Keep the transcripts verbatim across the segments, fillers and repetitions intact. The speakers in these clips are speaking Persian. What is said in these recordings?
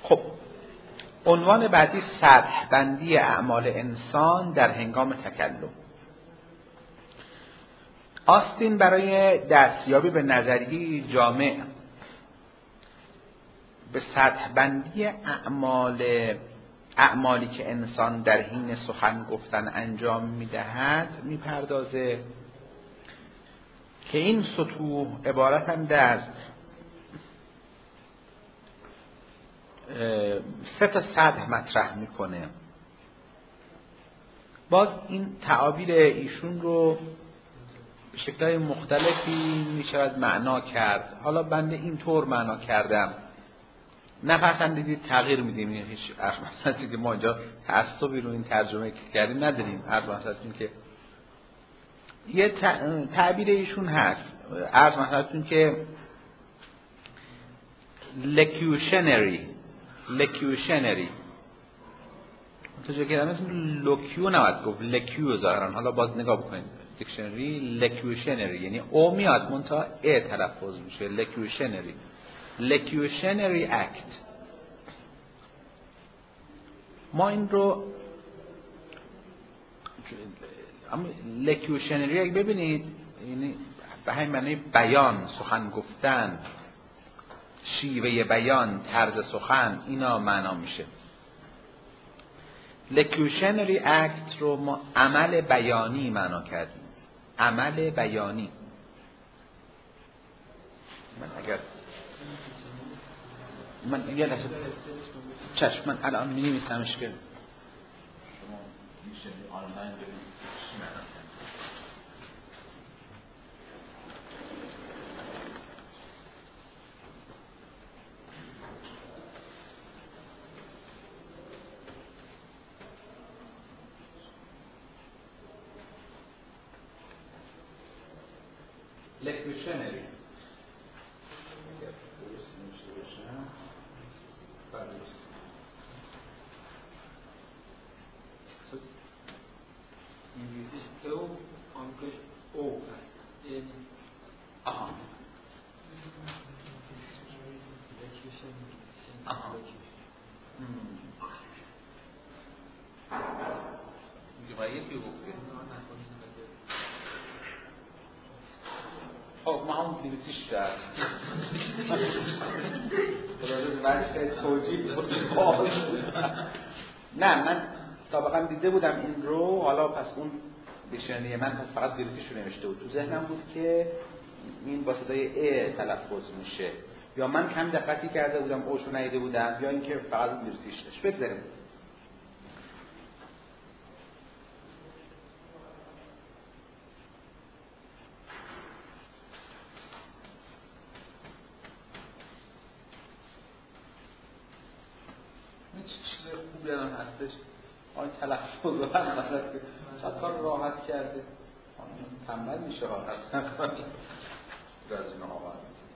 خب عنوان بعدی سطح بندی اعمال انسان در هنگام تکلم. آستین برای دستیابی به نظریه جامع به سطح بندی اعمال اعمالی که انسان در حین سخن گفتن انجام میدهد میپردازه که این سطوح عبارتند از سه تا سطح مطرح میکنه. باز این تعابیر ایشون رو به شکل‌های مختلفی میشود معنا کرد. حالا بنده اینطور معنا کردم، نپسندیدید تغییر میدیم. این هیچ عرض مثلا که ما اینجا تعصبی رو این ترجمه کردیم نداریم. عرض مثلا که یه تعبیر ایشون هست، عرض مثلا که لکیوشنری لکیوشنری تو جا که اسم لوکیو نباید گفت، لکیو ظاهرا. حالا باز نگاه بکنید دیکشنری. لکیوشنری یعنی او میاد منتها ا تلفظ میشه. لکیوشنری لکیوشنری اکت. ما این رو لکیوشنری اگه ببینید یعنی به همین معنی بیان، سخن گفتن، شیوه بیان، طرز سخن، اینا معنا میشه. لکیوشنری اکت رو ما عمل بیانی معنا کردیم. عمل بیانی. من اگر من یه لحظه چشم من الان می نویسمش که شما میشه آنلاین ببینید چی معنا کرد. لکیوشنری انگلیسیش او، آمریکاش او هست. آها آها میگه باید یکی گفته خب ما هم انگلیسیش دارم خلاصه وجه توجیه نه من سابقا دیده بودم این رو، حالا پس اون دیکشنری من پس فقط انگلیسیش رو نوشته بود. تو ذهنم بود که این با صدای ا تلفظ میشه، یا من کم دقتی کرده بودم اوشو ندیده بودم، یا اینکه فقط انگلیسیش داشت. بگذاریم. چیز خوبی هم هستش آن تلفظ رو هم مثلا که شاید کار راحت کرده تنبل میشه ها اصلا کاری رازی نها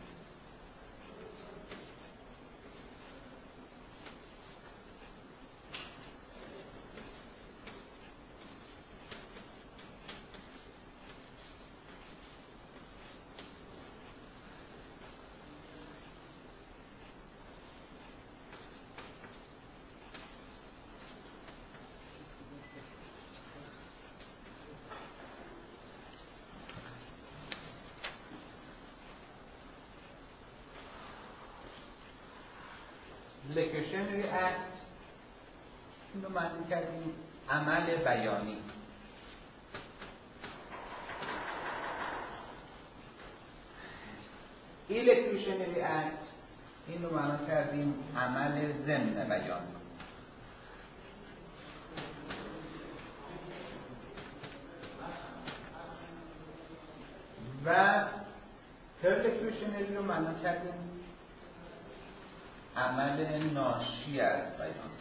لکیوشنری اکت این رو معنی کردیم عمل بیانی. ایلکیوشنری اکت این رو معنی کردیم عمل ضمن بیان. و پرلکیوشنری رو معنی کردیم عمل ناشی از بیان.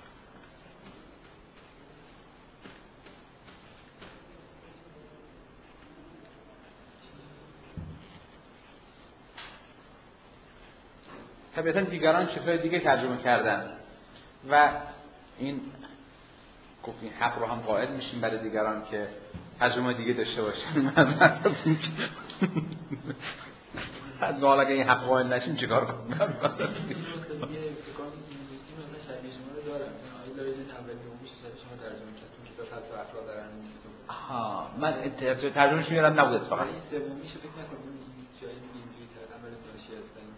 طبیعتا دیگران شکل دیگه ترجمه کردن و این گفتین حق رو هم قائل میشیم برای دیگران که ترجمه دیگه داشته باشن. از حالا اگه این حق قائل نشین چیکار کنم؟ این مثلا یه فکر کنم این مثلا شبیه شما رو دارم. آیه لایزن اول دومیش شما ترجمه کردم که تا فلسفه افراد دارن نیست. آها من ترجمهش میارم نبود اتفاقا. این سومیش فکر نکنم جایی اینجوری کردم ولی ناشی از این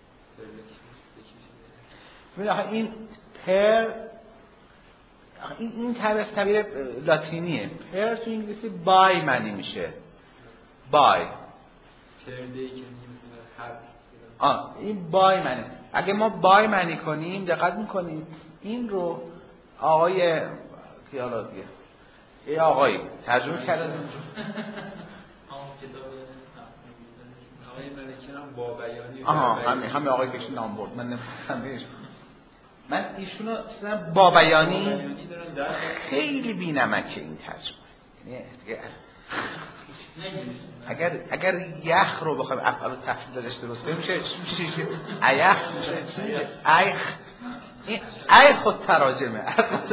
ببین آخه این پر این این تعبیر تعبیر لاتینیه. پر تو انگلیسی بای معنی میشه. بای. پرده‌ای که مثلا هر آه این بای معنی. اگه ما بای معنی کنیم دقت میکنیم این رو آقای کیالا دیگه ای آقای ترجمه کردن همون کتاب آقای ملکی هم با بیانی آها همه همه آقای کش نام برد من نمی‌خواستم بهش من ایشونو اصلا با بیانی خیلی بی‌نمکه این ترجمه یعنی اگر اگر یخ رو بخوایم افعال تفصیل داشته درست کنیم میشه میشه ایخ میشه میشه ایخ این ای خود تراجمه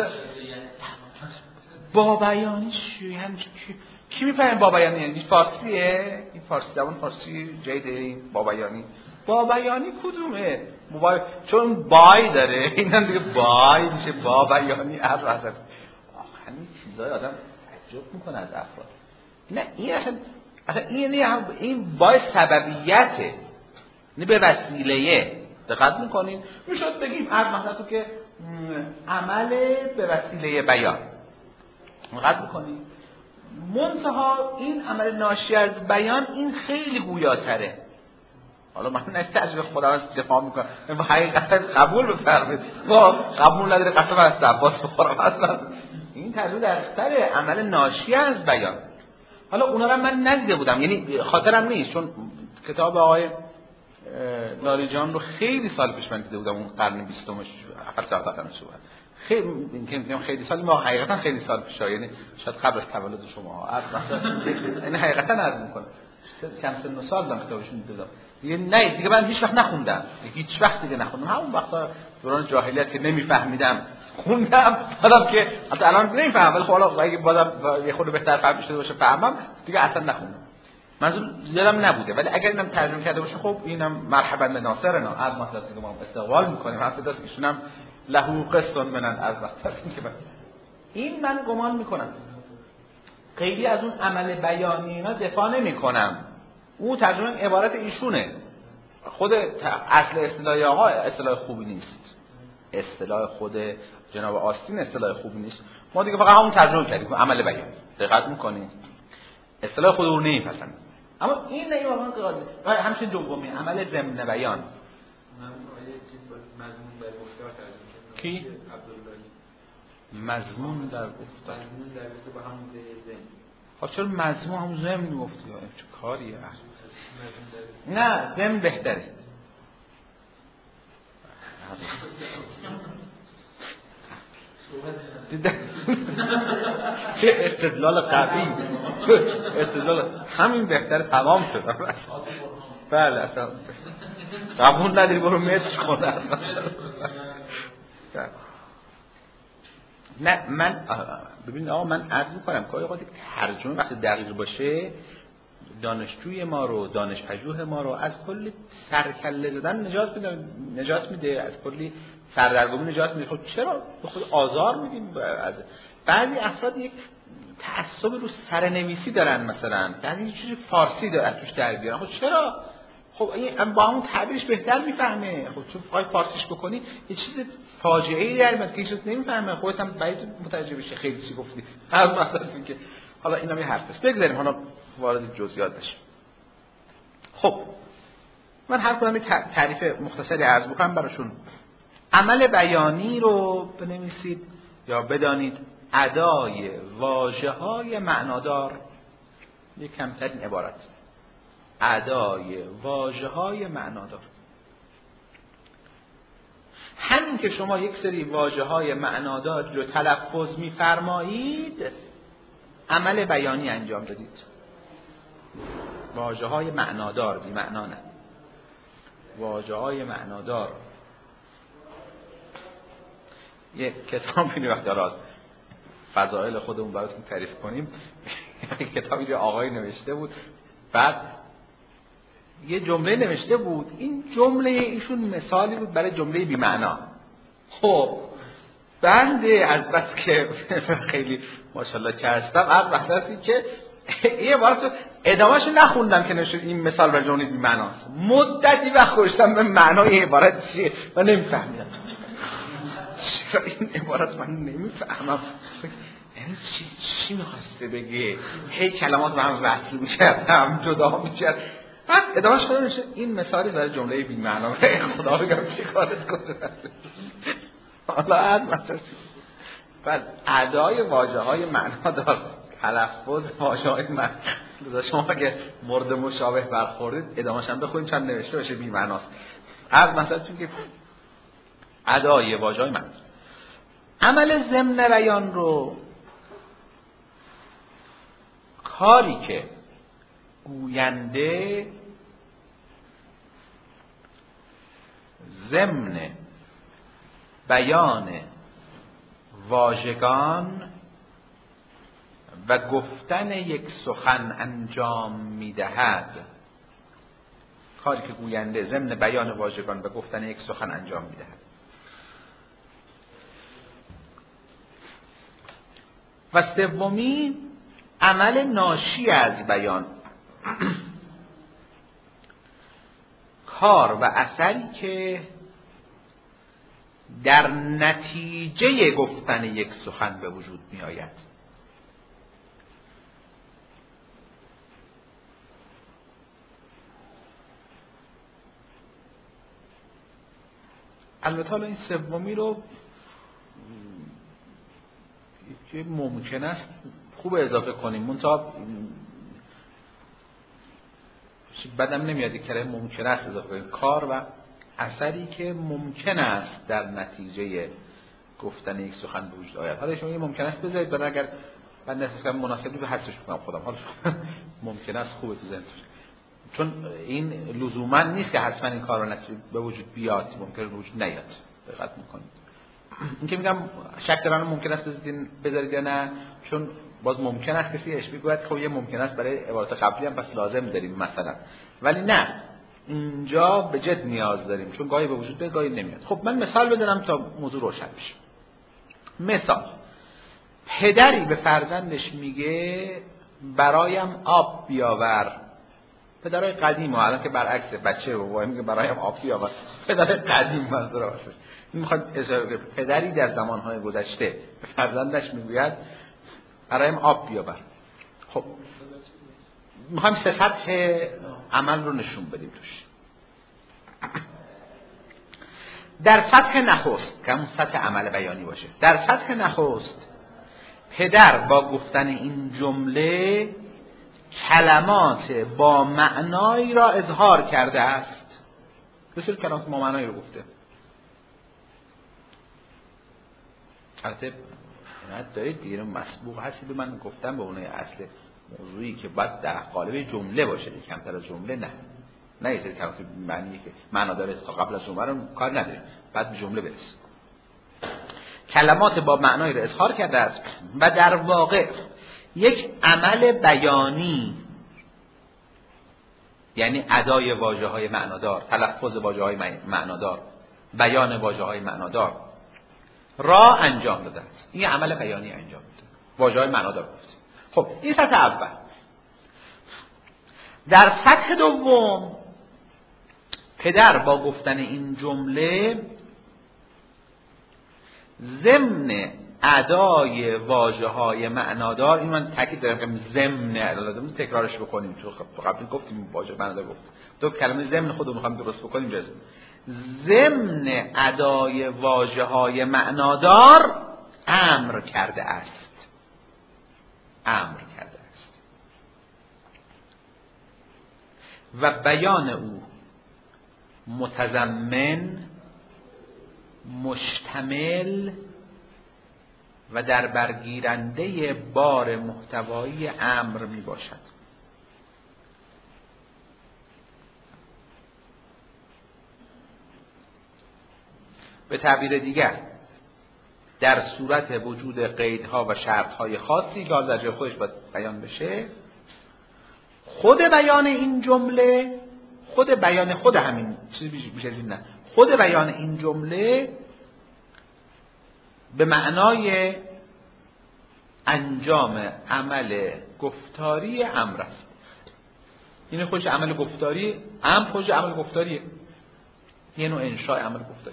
با بیانی چی هم کی میفهمه با بیانی یعنی فارسیه این فارسی زبان فارسی جدید با بیانی با بیانی کدومه موبایل چون بای داره اینا دیگه بای میشه با بیانی از از آخه این چیزای آدم تعجب میکنه از افراد نه این اصلا اصلا این نه این با سببیته نه به وسیله دقت میکنین میشد بگیم از مثلا که عمل به وسیله بیان دقت میکنین منتها این عمل ناشی از بیان این خیلی گویاتره حالا من از تجربه خودم از دفاع میکنم حقیقتا قبول بفرمایید با قبول نداره قسم از عباس بخورم اصلا این تجربه در سر عمل ناشی از بیان حالا اونا رو من ندیده بودم یعنی خاطرم نیست چون کتاب آقای لاریجان رو خیلی سال پیش من دیده بودم اون قرن بیستمش آخر سال قبلش بود خیلی میگم خیلی سال ما حقیقتا خیلی سال پیش یعنی شاید قبل از تولد شما اصلا یعنی حقیقتا عرض میکنم کم سن و سال دارم کتابشون دیدم دیگه نه دیگه من هیچ وقت نخوندم هیچ وقت دیگه نخوندم همون وقتا دوران جاهلیت که نمیفهمیدم خوندم حالا که حتی الان نمیفهمم ولی خب حالا اگه بازم یه خورده بهتر فهم شده باشه فهمم دیگه اصلا نخوندم منظور یادم نبوده ولی اگر اینم ترجمه کرده باشه خب اینم مرحبا به ناصرنا از مطلبی که ما استقبال میکنیم حرف دست ایشونم له قسطن من از مطلبی که این من گمان میکنم خیلی از اون عمل بیانی اینا دفاع نمیکنم اون ترجمه عبارت ایشونه خود اصل اصطلاح آقا اصطلاح خوبی نیست اصطلاح خود جناب آستین اصطلاح خوبی نیست ما دیگه فقط همون ترجمه کردیم عمل بیان دقت میکنید اصطلاح خود رو نمیپسند اما این نه واقعا قاعده همچنین دومی عمل ضمن بیان من آیه چیز مضمون در گفتار ترجمه کردم کی عبداللهی مضمون در گفتار مضمون در گفتار با همون ضمن خب چرا مضمون همون ضمن میگفتی چه کاریه نه ضمن بهتره چه استدلال قوی استدلال همین بهتره تمام شد بله اصلا قبول نداری برو متر کنه اصلا نه من ببین آقا من عرض میکنم که آقا ترجمه وقتی دقیق باشه دانشجوی ما رو دانشپژوه ما رو از کلی سرکله زدن نجات میده نجات میده از کلی سردرگمی نجات میده خب چرا به خود آزار میدیم از بعضی افراد یک تعصب رو سرنویسی دارن مثلا بعضی یه چیزی فارسی داره از توش در بیارن خب چرا خب این با اون تعبیرش بهتر میفهمه خب چون بخوای فارسیش بکنی یه چیز فاجعه ای در میاد که هیچ کس نمیفهمه خودت هم باید متوجه بشی خیلی چی گفتی از مثلا که حالا اینا یه حرف است بگذاریم حالا وارد جزئیات بشیم خب من هر کدوم تعریف مختصری عرض بکنم براشون عمل بیانی رو بنویسید یا بدانید ادای واژه‌های معنادار یک کمترین عبارت ادای واژه‌های معنادار همین که شما یک سری واژه‌های معنادار رو تلفظ می‌فرمایید عمل بیانی انجام دادید واژه‌های معنادار بی معنا نه واژه‌های معنادار یک کتابی رو وقتی راست فضائل خودمون براتون تعریف کنیم یک کتابی رو آقای نوشته بود بعد یه جمله نوشته بود، این جمله ایشون مثالی بود برای جمله بی معنا. خب بنده از بس که خیلی ماشاءالله چه هستم عقل وحدتی که یه بار ادامه‌شو نخوندم که نشد این مثال برای جمله بی معناست. مدتی وقت گذاشتم به معنای عبارت چیه و نمیفهمیدم. چرا این عبارت من نمیفهمم؟ چی چی می‌خواسته بگه؟ هی کلمات به هم وصل می‌کرد، هم جدا می‌کرد. بعد ادامه‌اش خودم نشه این مثالی برای جمله بی معنا. خدا بگم چه کارت کنه. حالا از مثلا بعد ادای واژه‌های معنادار، تلفظ واژه‌های معنی لذا شما اگه مورد مشابه برخوردید ادامه‌اش هم بخونید چند نوشته باشه بی معناست. از مثلا چون که ادای واژه‌های معنی عمل ضمن بیان رو کاری که گوینده ضمن بیان واژگان و گفتن یک سخن انجام می‌دهد. کاری که گوینده ضمن بیان واژگان و گفتن یک سخن انجام می‌دهد. و سومی عمل ناشی از بیان، کار و اثری که در نتیجه گفتن یک سخن به وجود می آید. البته حالا این سومی رو که ممکن است خوب اضافه کنیم، منتها بدم نمیاد که کلمه ممکن است اضافه کنیم. کار و اثری که ممکن است در نتیجه گفتن یک سخن به وجود آید. حالا شما یه ممکن است بذارید، برای اگر من نفسم مناسبی به حدسش کنم خودم، حالا ممکن است خوبه تو ذهنتون، چون این لزوما نیست که حتما این کار و نتیجه به وجود بیاد، ممکنه به وجود نیاد. دقت میکنید این که میگم شک دارم ممکن است بذارید یا نه، چون باز ممکن است کسی اش بگوید خب یه ممکن است برای عبارات قبلی هم پس لازم داریم مثلا، ولی نه اینجا به جد نیاز داریم، چون گاهی به وجود بیاد گاهی نمیاد. خب من مثال بزنم تا موضوع روشن بشه. مثال، پدری به فرزندش میگه برایم آب بیاور. پدرای قدیم ها، الان که برعکس بچه بابا میگه برایم آب بیاور، پدر قدیم منظور است. این میخواد اشاره کنه پدری در زمانهای گذشته به فرزندش میگوید برایم آب بیاور. خب میخوایم سه سطح عمل رو نشون بدیم توش. در سطح نخست که همون سطح عمل بیانی باشه، در سطح نخست پدر با گفتن این جمله کلمات با معنایی را اظهار کرده است. بسیار کلمات با معنایی رو گفته. البته نت دارید دیگه مسبوق هستی به من گفتم به اونه اصل موضوعی که باید در قالب جمله باشه، کمتر از جمله نه. نه یه کلمات معنی که معنا داره تا قبل از جمله رو کار نداره، بعد به جمله برسه. کلمات با معنایی را اظهار کرده است و در واقع یک عمل بیانی، یعنی ادای واژه‌های معنادار، تلفظ واژه‌های معنادار، بیان واژه‌های معنادار را انجام داده است. این عمل بیانی انجام داده، واژه‌های معنادار گفت. خب این سطح اول. در سطح دوم پدر با گفتن این جمله ضمن ادای واژه‌های معنادار، این من تاکید دارم که ضمن، لازم تکرارش بکنیم چون خب قبلا گفتیم واژه معنادار گفت، تو کلمه ضمن خودمون می‌خوام درست بکنیم جز ضمن ادای واژه‌های معنادار امر کرده است. امر کرده است و بیان او متضمن، مشتمل و در برگیرنده بار محتوایی امر می باشد. به تعبیر دیگر در صورت وجود قیدها و شرطهای خاصی که در جای خودش باید بیان بشه، خود بیان این جمله خود بیان خود همین چیزی بیش از این نه، خود بیان این جمله به معنای انجام عمل گفتاری امر است. این خودش عمل گفتاری، امر خودش عمل گفتاریه، یه نوع انشاء عمل گفتاری.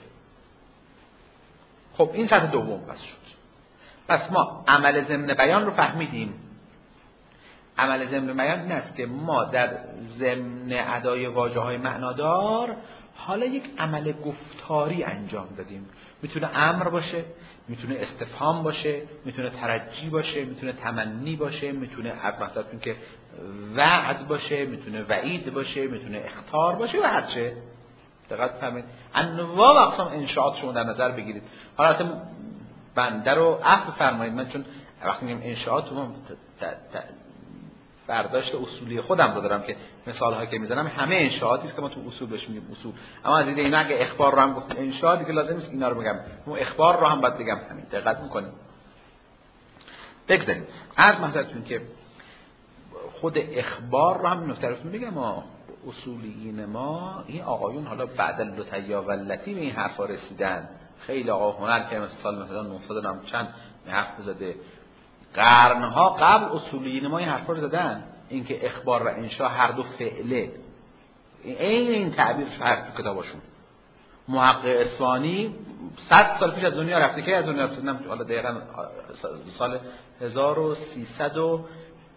خب این سطح دوم بس شد. پس ما عمل ضمن بیان رو فهمیدیم. عمل ضمن بیان این است که ما در ضمن ادای واژه‌های معنادار حالا یک عمل گفتاری انجام دادیم. میتونه امر باشه، میتونه استفهام باشه، میتونه ترجی باشه، میتونه تمنی باشه، میتونه از مثلا که وعد باشه، میتونه وعید باشه، میتونه اخطار باشه و هرچه. دقت فرمایید انواع و اقسام انشاءات شما در نظر بگیرید. حالا اصلا بنده رو عفو فرمایید، من چون وقتی میگم انشاءات رو برداشت اصولی خودم رو دارم که مثال‌هایی که میزنم همه انشاءاتی است که ما تو اصول بهش میگیم اصول. اما از اینا اگه اخبار رو هم گفتم انشاء دیگه لازم نیست اینا رو بگم، اون اخبار رو هم باید بگم همین. دقت می‌کنید. بگذاریم از مثلا که خود اخبار رو هم نکته‌تون میگم، ما اصولیین ما این آقایون حالا بعد اللطیا و لطی به این حرفا رسیدن. خیلی آقا هنر که مثلا سال مثلا نهصد هم چند حرف زده، قرنها قبل اصولیین ما این حرفا رو زدن، اینکه اخبار و انشاء هر دو فعله. این این تعبیر هست تو کتاباشون. محقق اصفهانی صد سال پیش از دنیا رفته که از دنیا رفتن، حالا دقیقاً سال هزار و سیصد و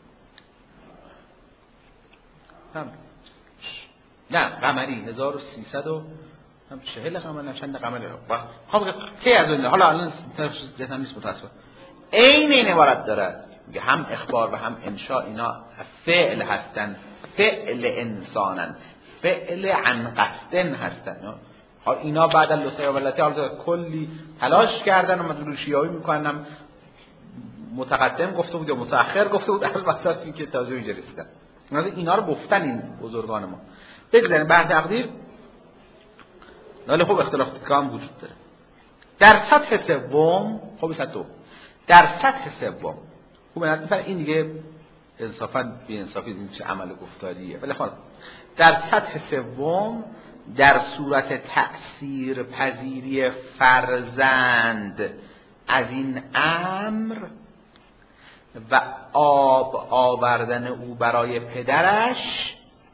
نه قمری هزار و سیصد و چهل قمری چند قمری خب کی از دنیا، حالا الان ذهنم نیست متاسفم. این این عبارت داره که هم اخبار و هم انشاء اینا فعل هستن، فعل انسانن، فعل عن قصدن هستن. حالا اینا بعد از لسه ولتی حالا کلی تلاش کردن و مدلول شیعی میکنن، متقدم گفته بود یا متأخر گفته بود، از وقتی که تازه اینجا رسیدن. اینا رو گفتن این بزرگان ما. بگذاریم بعد تقدیر، ولی خب اختلاف کام وجود داره. در سطح سوم، خب سطح دو، در سطح سوم خوب نه این دیگه انصافا بی انصافی این چه عمل گفتاریه، ولی خب در سطح سوم در صورت تأثیر پذیری فرزند از این امر و آب آوردن او برای پدرش،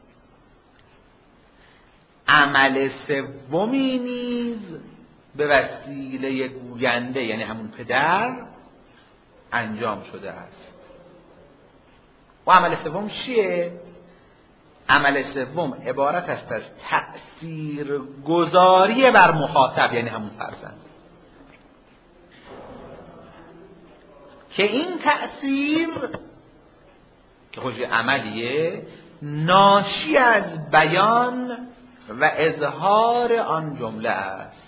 عمل سومی نیز به وسیله گوینده یعنی همون پدر انجام شده است. و عمل سوم چیه؟ عمل سوم عبارت است از تأثیر گذاری بر مخاطب یعنی همون فرزند، که این تأثیر که خودش عملیه ناشی از بیان و اظهار آن جمله است.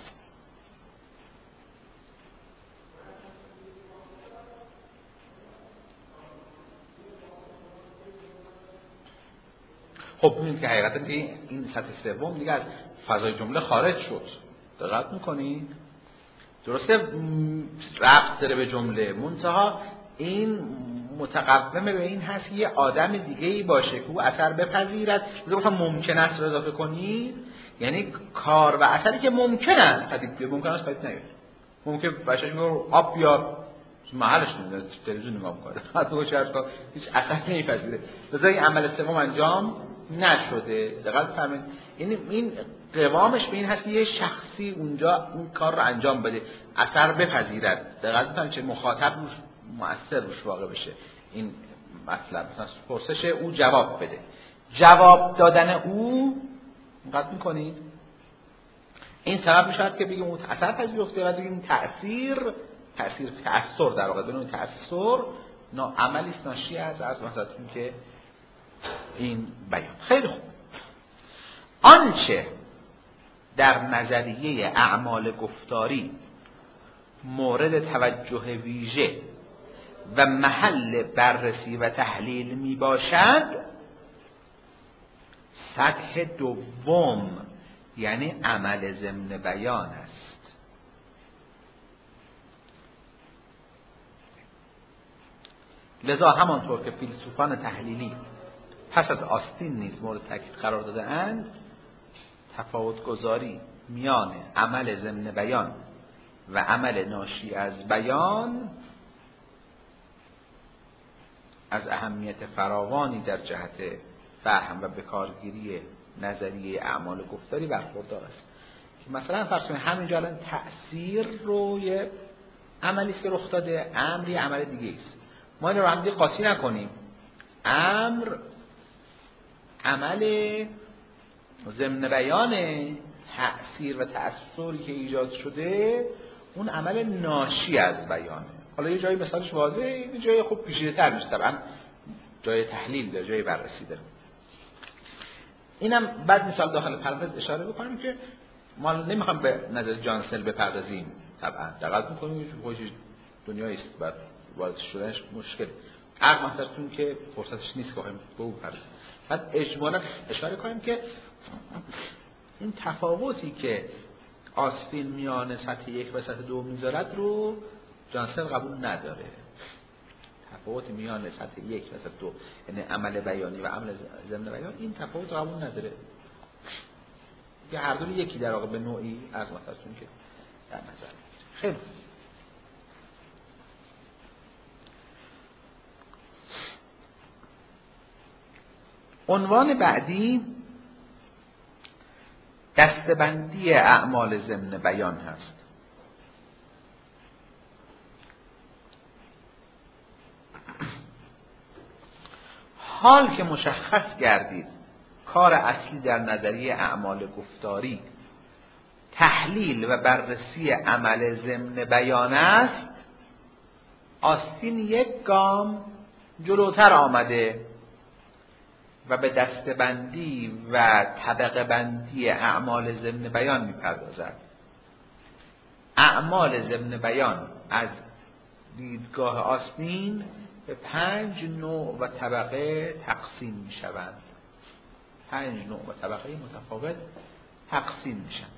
خب ببینید که حقیقتا این سطح سوم دیگه از فضای جمله خارج شد. دقت میکنید؟ درسته ربط داره به جمله، منتها این متقومه به این هست یه آدم دیگه ای باشه که او اثر بپذیرد. مثلا ممکن است رو اضافه کنید، یعنی کار و اثری که ممکن است پدید بیاد، ممکن است پدید نیاد. ممکن بچه‌ش میگه آب بیار، محلش نمیاد، تلویزیون نگاه می‌کنه، حتی چرت کار هیچ اثر نمیپذیره. لذا این عمل سوم انجام نشده. دقیقاً فهمید؟ یعنی این قوامش به این هست که یه شخصی اونجا این کار رو انجام بده، اثر بپذیرد. دقیقاً فهمید چه مخاطب روش مؤثر روش واقع بشه. این مطلب مثلا پرسش او جواب بده، جواب دادن او دقت می‌کنید این سبب میشه که بگیم اون اثر پذیرفته و بگیم تأثیر تأثیر تأثیر در واقع بدون تأثیر نه عملی است ناشی از از مثلا که این بیان. خیلی خوب. آنچه در نظریه اعمال گفتاری مورد توجه ویژه و محل بررسی و تحلیل می باشد، سطح دوم یعنی عمل ضمن بیان است. لذا همانطور که فیلسوفان تحلیلی پس از آستین نیز مورد تاکید قرار داده اند، تفاوت گذاری میان عمل ضمن بیان و عمل ناشی از بیان از اهمیت فراوانی در جهت فهم و بکارگیری نظریه اعمال گفتاری برخوردار است. که مثلا فرض کنید همینجا الان تأثیر رو یه عملی است که رخ داده، امر یه عمل دیگه است. ما این رو هم دیگه قاطی نکنیم. امر عمل ضمن بیان، تأثیر و تأثیری که ایجاد شده اون عمل ناشی از بیانه. حالا یه جایی مثالش واضحه، یه جایی خب پیچیده‌تر میشه، طبعا جای تحلیل داره، جای بررسی داره. اینم بعد مثال داخل پرانتز اشاره بکنیم که ما نمیخوام به نظر جانسل بپردازیم، طبعا دقت میکنیم که دنیایی است بعد وارد شدنش مشکل. عرض مثلتون که فرصتش نیست که بخوایم به اون بپردازیم. بعد اجمالا اشاره کنیم که این تفاوتی که آستین میان سطح یک و سطح دو میذارد رو جانسل قبول نداره. تفاوت میان سطح یک و سطح دو، یعنی عمل بیانی و عمل ضمن بیان، این تفاوت قبول نداره. که هر دو یکی در واقع به نوعی از مثلتون که در نظر خیلی. عنوان بعدی دسته‌بندی اعمال ضمن بیان هست. حال که مشخص گردید کار اصلی در نظریه اعمال گفتاری تحلیل و بررسی عمل ضمن بیان است، آستین یک گام جلوتر آمده و به دسته‌بندی و طبقه بندی اعمال ضمن بیان می‌پردازد. اعمال ضمن بیان از دیدگاه آستین به پنج نوع و طبقه تقسیم می‌شوند. پنج نوع و طبقه متفاوت تقسیم میشن.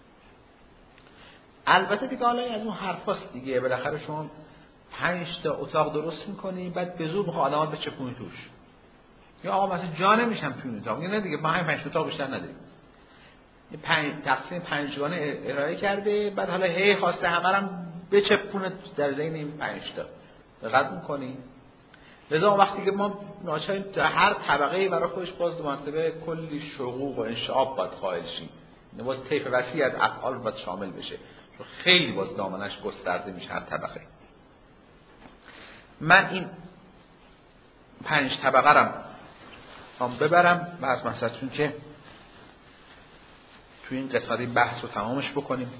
البته دیگه حالا از اون حرفاست دیگه، بالاخره شما پنج تا اتاق درست می‌کنی بعد به زور می‌خواد آدم‌ها بچپونی توش. یا آقا مثلا جا نمیشم تو این اتاق، نه دیگه ما همین پنج اتاق بیشتر نداریم. این پنج تقسیم پنجگانه ارائه کرده، بعد حالا هی خواسته همه رو بچپونه در ذهن این پنج تا. دقت می‌کنی؟ لذا وقتی که ما ناچاریم در هر طبقه برای خودش باز دو مرتبه کلی شقوق و انشعاب باید قائل شیم. این باز طیف وسیع از افعال باید شامل بشه. چون خیلی باز دامنش گسترده میشه هر طبقه. من این پنج طبقه رو هم ببرم و از مثلتون که توی این قسمتی بحث رو تمامش بکنیم.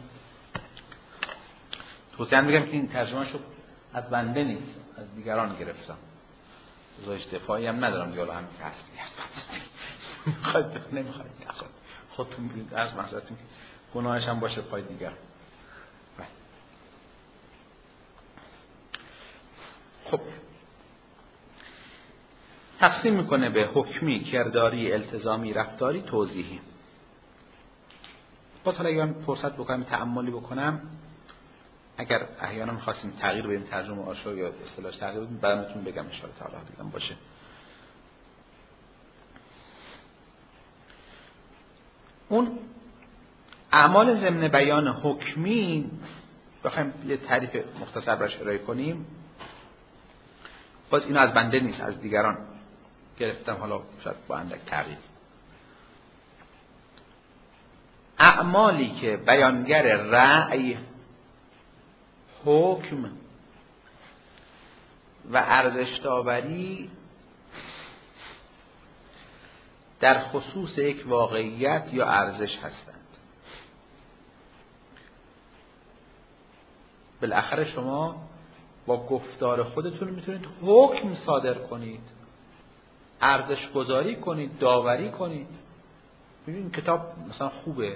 توضیح میگم که این ترجمه شو از بنده نیست، از دیگران گرفتم. زایش دفاعی هم ندارم دیگه، همین که هست میخواید نمیخواید نخواید خودتون بگید. از مثلتون که گناهش هم باشه پای دیگر. خب تقسیم میکنه به حکمی، کرداری، التزامی، رفتاری، توضیحی. باز حالا اگر من فرصت بکنم تأملی بکنم، اگر احیانا می‌خواستیم تغییر بدیم ترجمه آشو یا اصطلاح تغییر بدیم براتون بگم ان شاء الله تعالی دیگه باشه. اون اعمال ضمن بیان حکمی بخوایم یه تعریف مختصر براش ارائه کنیم، باز اینو از بنده نیست، از دیگران گرفتم، حالا شاید با اندک تغییر. اعمالی که بیانگر رأی، حکم و ارزش داوری در خصوص یک واقعیت یا ارزش هستند. بالاخره شما با گفتار خودتون میتونید حکم صادر کنید، ارزش گذاری کنید، داوری کنید. ببین کتاب مثلا خوبه،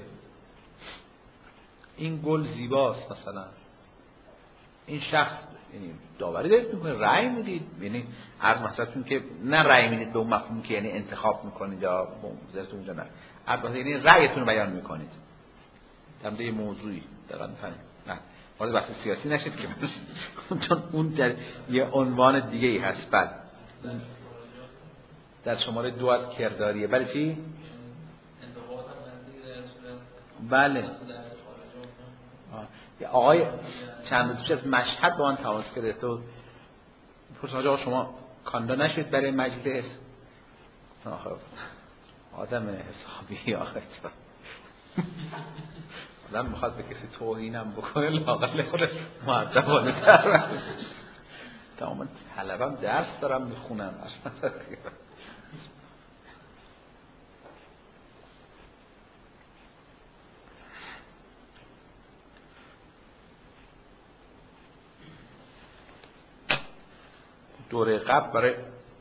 این گل زیباست، مثلا این شخص، یعنی داوری دارید میکنید، رأی میدید. یعنی عرض مثلتون که نه رأی میدید به اون مفهوم که یعنی انتخاب میکنید یا بذارتون اونجا، نه البته یعنی رأیتون رو بیان میکنید در مورد موضوعی. دقیقاً میفهمید؟ نه وارد بحث سیاسی نشید که چون اون در یه عنوان دیگه ای هست. بعد در شماره دو از کرداریه. برای چی؟ بله. آقای چند روز پیش از مشهد با من تماس گرفت و پرسید آقا شما کاندا نشید برای مجلس؟ آخه آدم حسابی آخه آدم میخواد به کسی توهینم بکنه لااقل خود مؤدبانه تر. تمام طلبم درس دارم میخونم اصلا. دوره قبل برای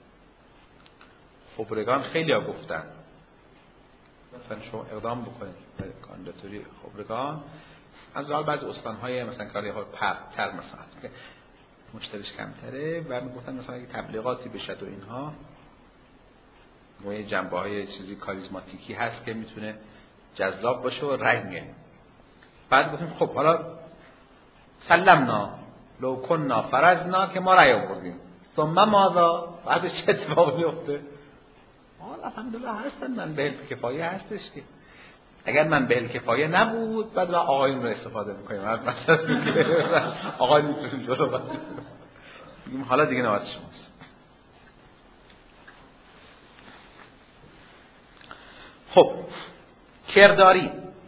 خبرگان خیلی ها گفتن مثلا شما اقدام بکنید برای کاندیداتوری خبرگان. از حال بعضی استانهای مثلا کاری ها پرتر مثلا که مشتریش کمتره و میگفتن مثلا اگه تبلیغاتی بشه و اینها و یه جنبه های چیزی کاریزماتیکی هست که میتونه جذاب باشه و رنگه. بعد گفتیم خب حالا سلمنا لو کننا فرضنا که ما رأی آوردیم ثم ماذا؟ بعد چه اتفاق میفته؟ آه الحمدلله هستن من به کفایه هستش که اگر من به کفایه نبود بعد با آقایون رو استفاده میکنیم مثلا آقای میتونیم جلو باید بگیم حالا دیگه نوبت شماست. خب کرداری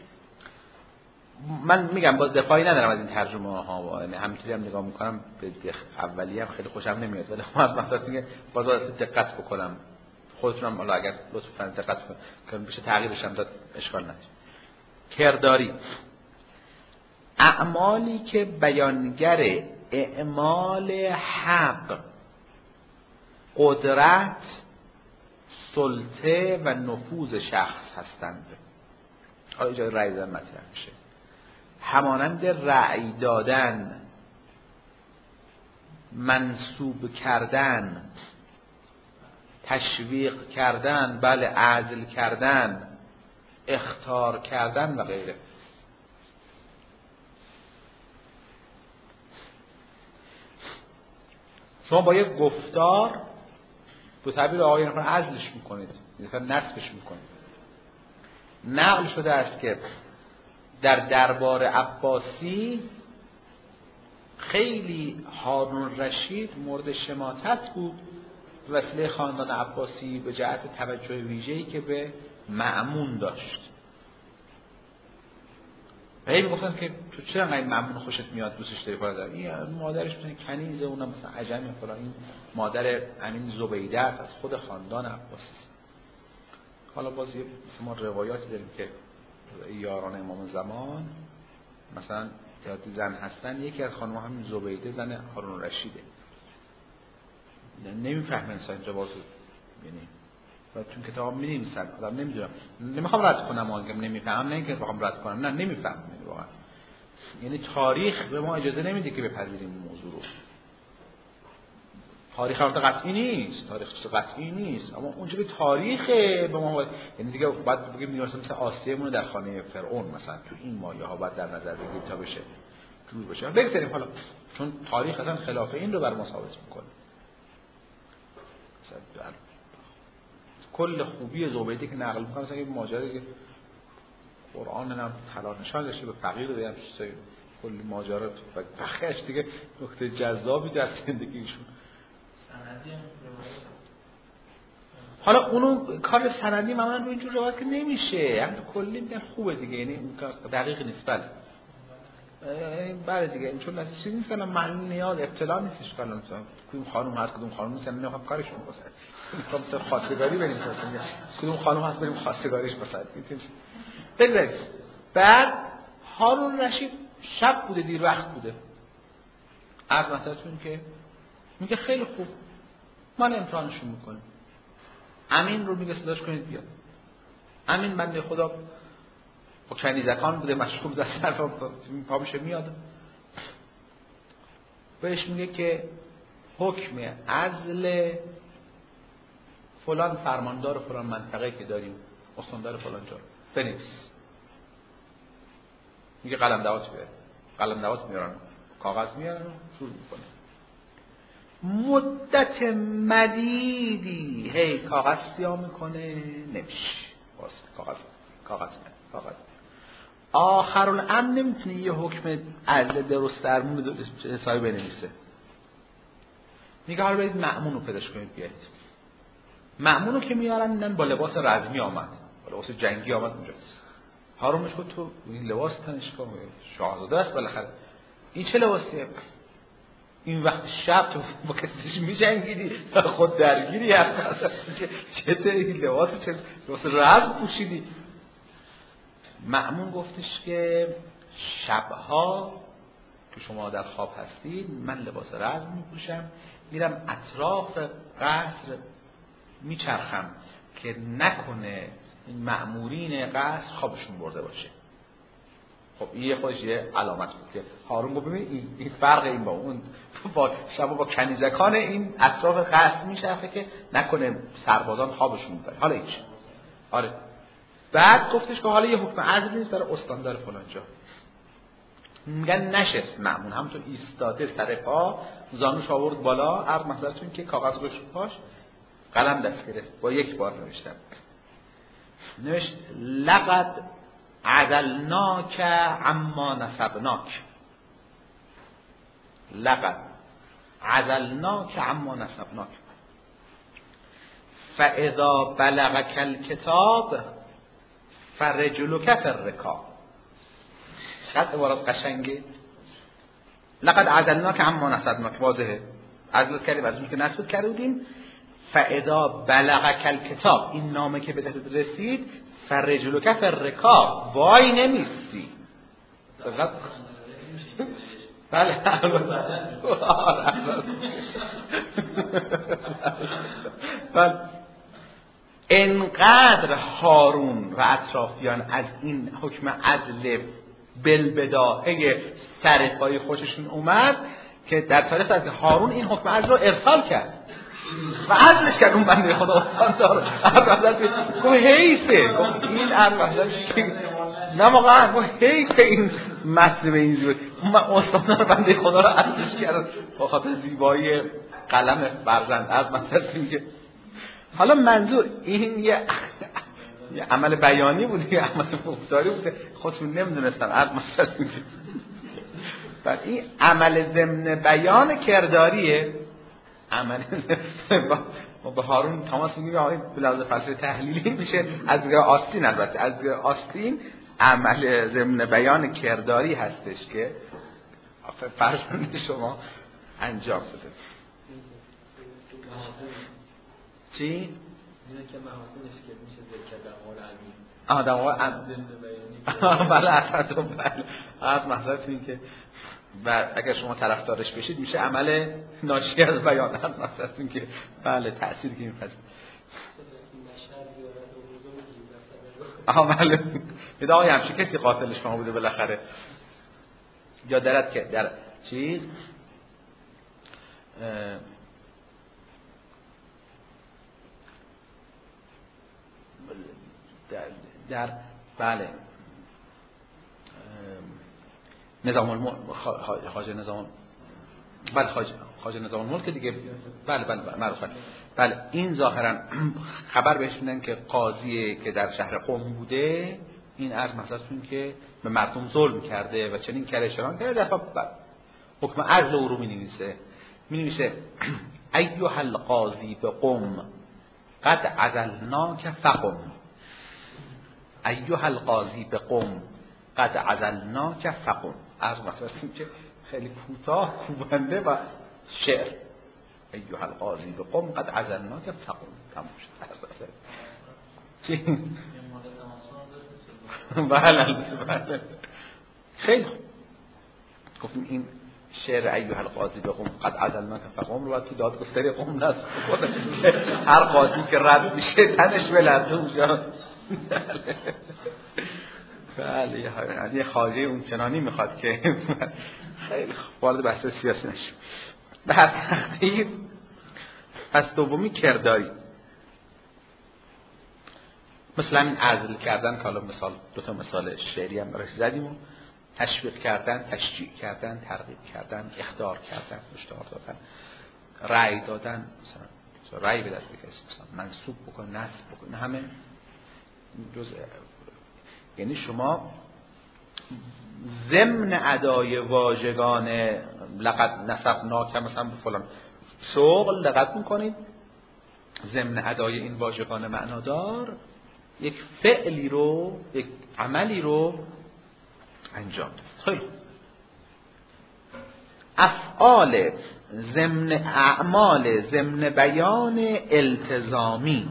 من میگم باز دفاعی ندارم از این ترجمه ها، یعنی همینطوری هم نگاه میکنم به اولیه هم خیلی خوشم نمیاد ولی خب مثلا میگه باز دقت بکنم خودتونم حالا اگر لطفاً دقت کنید بشه تغییرش هم داد اشکال نداره. کرداری اعمالی که بیانگر اعمال حق، قدرت، سلطه و نفوذ شخص هستند. حالا جای رأی دادن مطرح میشه. همانند رأی دادن، منصوب کردن، تشویق کردن، بله عزل کردن، اخطار کردن و غیره. شما با یک گفتار به تعبیر آقای نفر عزلش میکنید، مثلا نصبش میکنید. نقل شده است که در دربار عباسی خیلی هارون رشید مورد شماتت بود وسیله خاندان عباسی به جهت توجه ویژه‌ای که به مأمون داشت. و هی میگفتن که تو چرا انقدر مأمون خوشت میاد دوستش داری برادر؟ این مادرش مثلا کنیزه، اونم مثلا عجمی فلان، این مادر امین زبیده است از خود خاندان عباسی. حالا باز یه ما روایاتی داریم که یاران امام زمان مثلا یادی زن هستن، یکی از خانم‌ها همین زبیده زن هارون رشیده. نمیفهمن انسان اینجا باز یعنی و چون کتاب می‌نویسن آدم نمیدونم، نمیخوام رد کنم آنگم نمیفهمم، نه اینکه بخوام رد کنم، نه نمیفهمم واقعا. یعنی تاریخ به ما اجازه نمیده که بپذیریم این موضوع رو. تاریخ البته قطعی نیست، تاریخ قطعی نیست، اما اونجا به تاریخ به ما باید، یعنی دیگه بعد بگیم می‌رسیم مثلا آسیمون در خانه فرعون مثلا تو این مایه ها باید در نظر بگیریم تا بشه جور بشه. بگذاریم حالا چون تاریخ اصلا خلاف این رو بر ما ثابت می‌کنه. مثلا کل خوبی زبیده که نقل می‌کنه مثلا یه ماجرایی که قرآن هم طلا نشان داشته به فقیر دیگه چیزای کل ماجرا تو بخش دیگه نکته جذابی در زندگیشون. حالا اونو کار سندی معمولا رو اینجور روایت که نمیشه، همین کلی میگن خوبه دیگه، یعنی اون دقیق نیست. بله بله دیگه این چون چیزی نیست که معنی نیاز اطلاع نیستش کلام مثلا کدوم خانم هست کدوم خانم نیست، نمیخوام کارشون بکنم میخوام مثلا خواستگاری بریم مثلا کدوم خانم هست بریم خواستگاریش مثلا بگذارید. بعد هارون رشید شب بوده دیر وقت بوده، از مثلتون که میگه خیلی خوب من امتحانشون میکنم. امین رو میگه صداش کنید بیاد. امین بنده خدا با کنیزکان بوده مشغول در صرف پا میشه میاد بهش میگه که حکم عزل فلان فرماندار فلان منطقه که داریم استاندار فلان جا بنویس. میگه قلم دوات بیار، قلم دوات میارن، کاغذ میارن، شروع میکنه. مدت مدیدی هی کاغذ سیاه میکنه نمیشه، باز کاغذ کاغذ میاد کاغذ. آخرالامر نمیتونه یه حکم عدل درست درمون حسابی بنویسه. میگه حالا برید مأمون رو پیداش کنید بیایید. مأمون رو که میارن میدن با لباس رزمی آمد، با لباس جنگی آمد اونجا. هارون میگه تو این لباس تنش کن، شاهزاده است بالاخره. این چه لباسیه؟ این وقت شب تو با کسیش میجنگیدی خود درگیری هست چه این لباس چه لباس رزم پوشیدی؟ مأمون گفتش که شبها که شما در خواب هستید من لباس رزم میپوشم، میرم اطراف قصر میچرخم که نکنه این مأمورین قصر خوابشون برده باشه. خب این یه خودش یه علامت بود که هارون گفت ببین این فرق این با اون با شبا با کنیزکان این اطراف قصر میچرخه که نکنه سربازان خوابشون ببره. حالا هیچ. آره بعد گفتش که حالا یه حکم عزل نیست برای استاندار فلان جا. میگن نشست مأمون همونطور ایستاده سر پا، زانوش آورد بالا، عرض محضرتون که کاغذ روش پاش، قلم دست گرفت با یک بار نوشتم. نوشت لقد عدلناک عما نسبناک، لقد عدلناک عما نسبناک فاذا بلغک الکتاب فرجلک فی الرکاب. چقدر عبارت قشنگه. لقد عدلناک عما نسبناک واضحه، عدل کردیم از اون که نسبت کرده بودیم. فاذا بلغک الکتاب، این نامه که به دست رسید، فرجلک فی الرکاب، وای نمیستی. بله بله. انقدر هارون و اطرافیان از این حکم عدل بالبداهه سرپای خوششون اومد که در تاریخ از هارون این حکم عدل رو ارسال کرد و عدلش کرد. اون بنده خدا استاندار گفت حیفه، گفت این ارمحضر نه واقعا گفت حیفه این مصر به این زیبایی. اون استاندار بنده خدا رو عدلش کرد با خاطر زیبایی قلم برزند از مثلا که حالا منظور این یه یه عمل بیانی بود، یه عمل مختاری بود، خودتون نمیدونستن از مثلا بعد این عمل ضمن بیان کرداریه. عمل ما به هارون تماس میگیم آقای بلحاظ فلسفه تحلیلی میشه از دیگه آستین، البته از دیگه آستین عمل ضمن بیان کرداری هستش که فرزند شما انجام بده. چی؟ اینه که محاکمش که میشه ذکر در مورد علمی آه در مورد علمی بله اصلا بله از محضرت این که و اگر شما طرفدارش بشید میشه عمل ناشی از بیان هم محضرت این که بله تأثیری که میپذید. آها بله یه آقای همچه کسی قاتل شما بوده بالاخره یا درد که در چیز در, در بله نظام الملک خواجه نظام بله خواجه خواجه نظام الملک دیگه بله بله معروفه. بله این ظاهرا خبر بهش میدن که قاضی که در شهر قم بوده این عرض مثلا که به مردم ظلم کرده و چنین کرشان کرده، دفعه حکم عزل او رو می‌نویسه می‌نویسه ایها القاضی به قم قد عزلناک فقم، ایها القاضی به قم قد عزلناک فقم. از مثلا که خیلی کوتاه کوبنده و شعر ایها القاضی به قم قد عزلناک فقم تموم شد. چی؟ بله بله خیلی خوب گفتیم این شعر ایها القاضی به قم قد عزلناک فقم رو تو دادگستری قم نصب کنه، هر قاضی که رد میشه تنش بلرزه اونجا. بله یه خواجه اون چنانی میخواد که خیلی وارد بحث سیاسی نشه. بحث تقدیر. پس دومی کرداری، مثلا این عزل کردن که حالا مثال دو تا مثال شعری هم براش زدیم، و تشویق کردن، تشجیع کردن، ترغیب کردن، اخطار کردن، هشدار دادن، رأی دادن، مثلا رأی به دست کسی مثلا منسوب بکن، نسب بکن، همه جزء. یعنی شما ضمن ادای واژگان لقد نسبناک مثلا به فلان شغل دقت میکنید، ضمن ادای این واژگان معنادار یک فعلی رو، یک عملی رو انجام داد. خیلی خوب. افعال ضمن اعمال ضمن بیان التزامی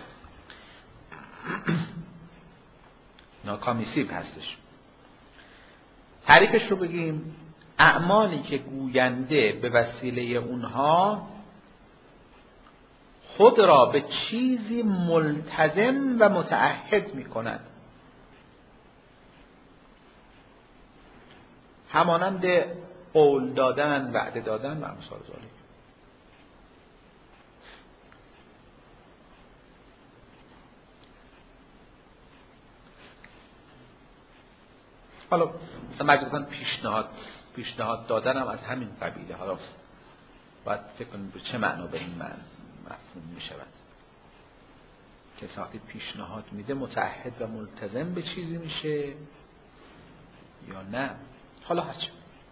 ناکامیسیب هستش. تعریفش رو بگیم: اعمالی که گوینده به وسیله اونها خود را به چیزی ملتزم و متعهد می کند، همانند قول دادن، وعده دادن و امثال ذالک. حالا مثلا مجبورن پیشنهاد پیشنهاد دادن هم از همین قبیله. حالا باید فکر کنید به چه معنا به این معنی مفهوم می شود که وقتی پیشنهاد میده متعهد و ملتزم به چیزی میشه یا نه. حالا هرچه.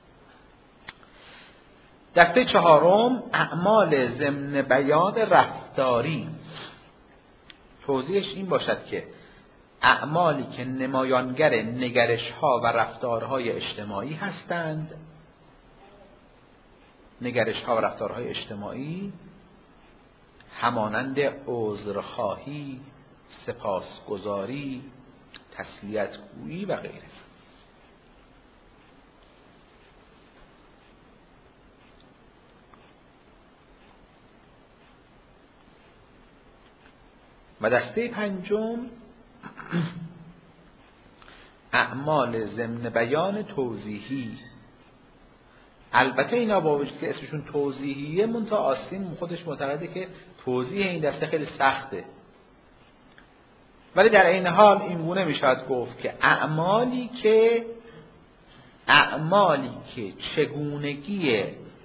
دسته چهارم اعمال ضمن بیان رفتاری. توضیحش این باشد که اعمالی که نمایانگر نگرش‌ها و رفتارهای اجتماعی هستند، نگرش‌ها و رفتارهای اجتماعی همانند عذرخواهی، سپاسگزاری، تسلیت‌گویی و غیره. و دسته پنجم اعمال ضمن بیان توضیحی. البته اینا با وجود که اسمشون توضیحیه، منتها آستین خودش معتقده که توضیح این دسته خیلی سخته، ولی در این حال این گونه میشود گفت که اعمالی که اعمالی که چگونگی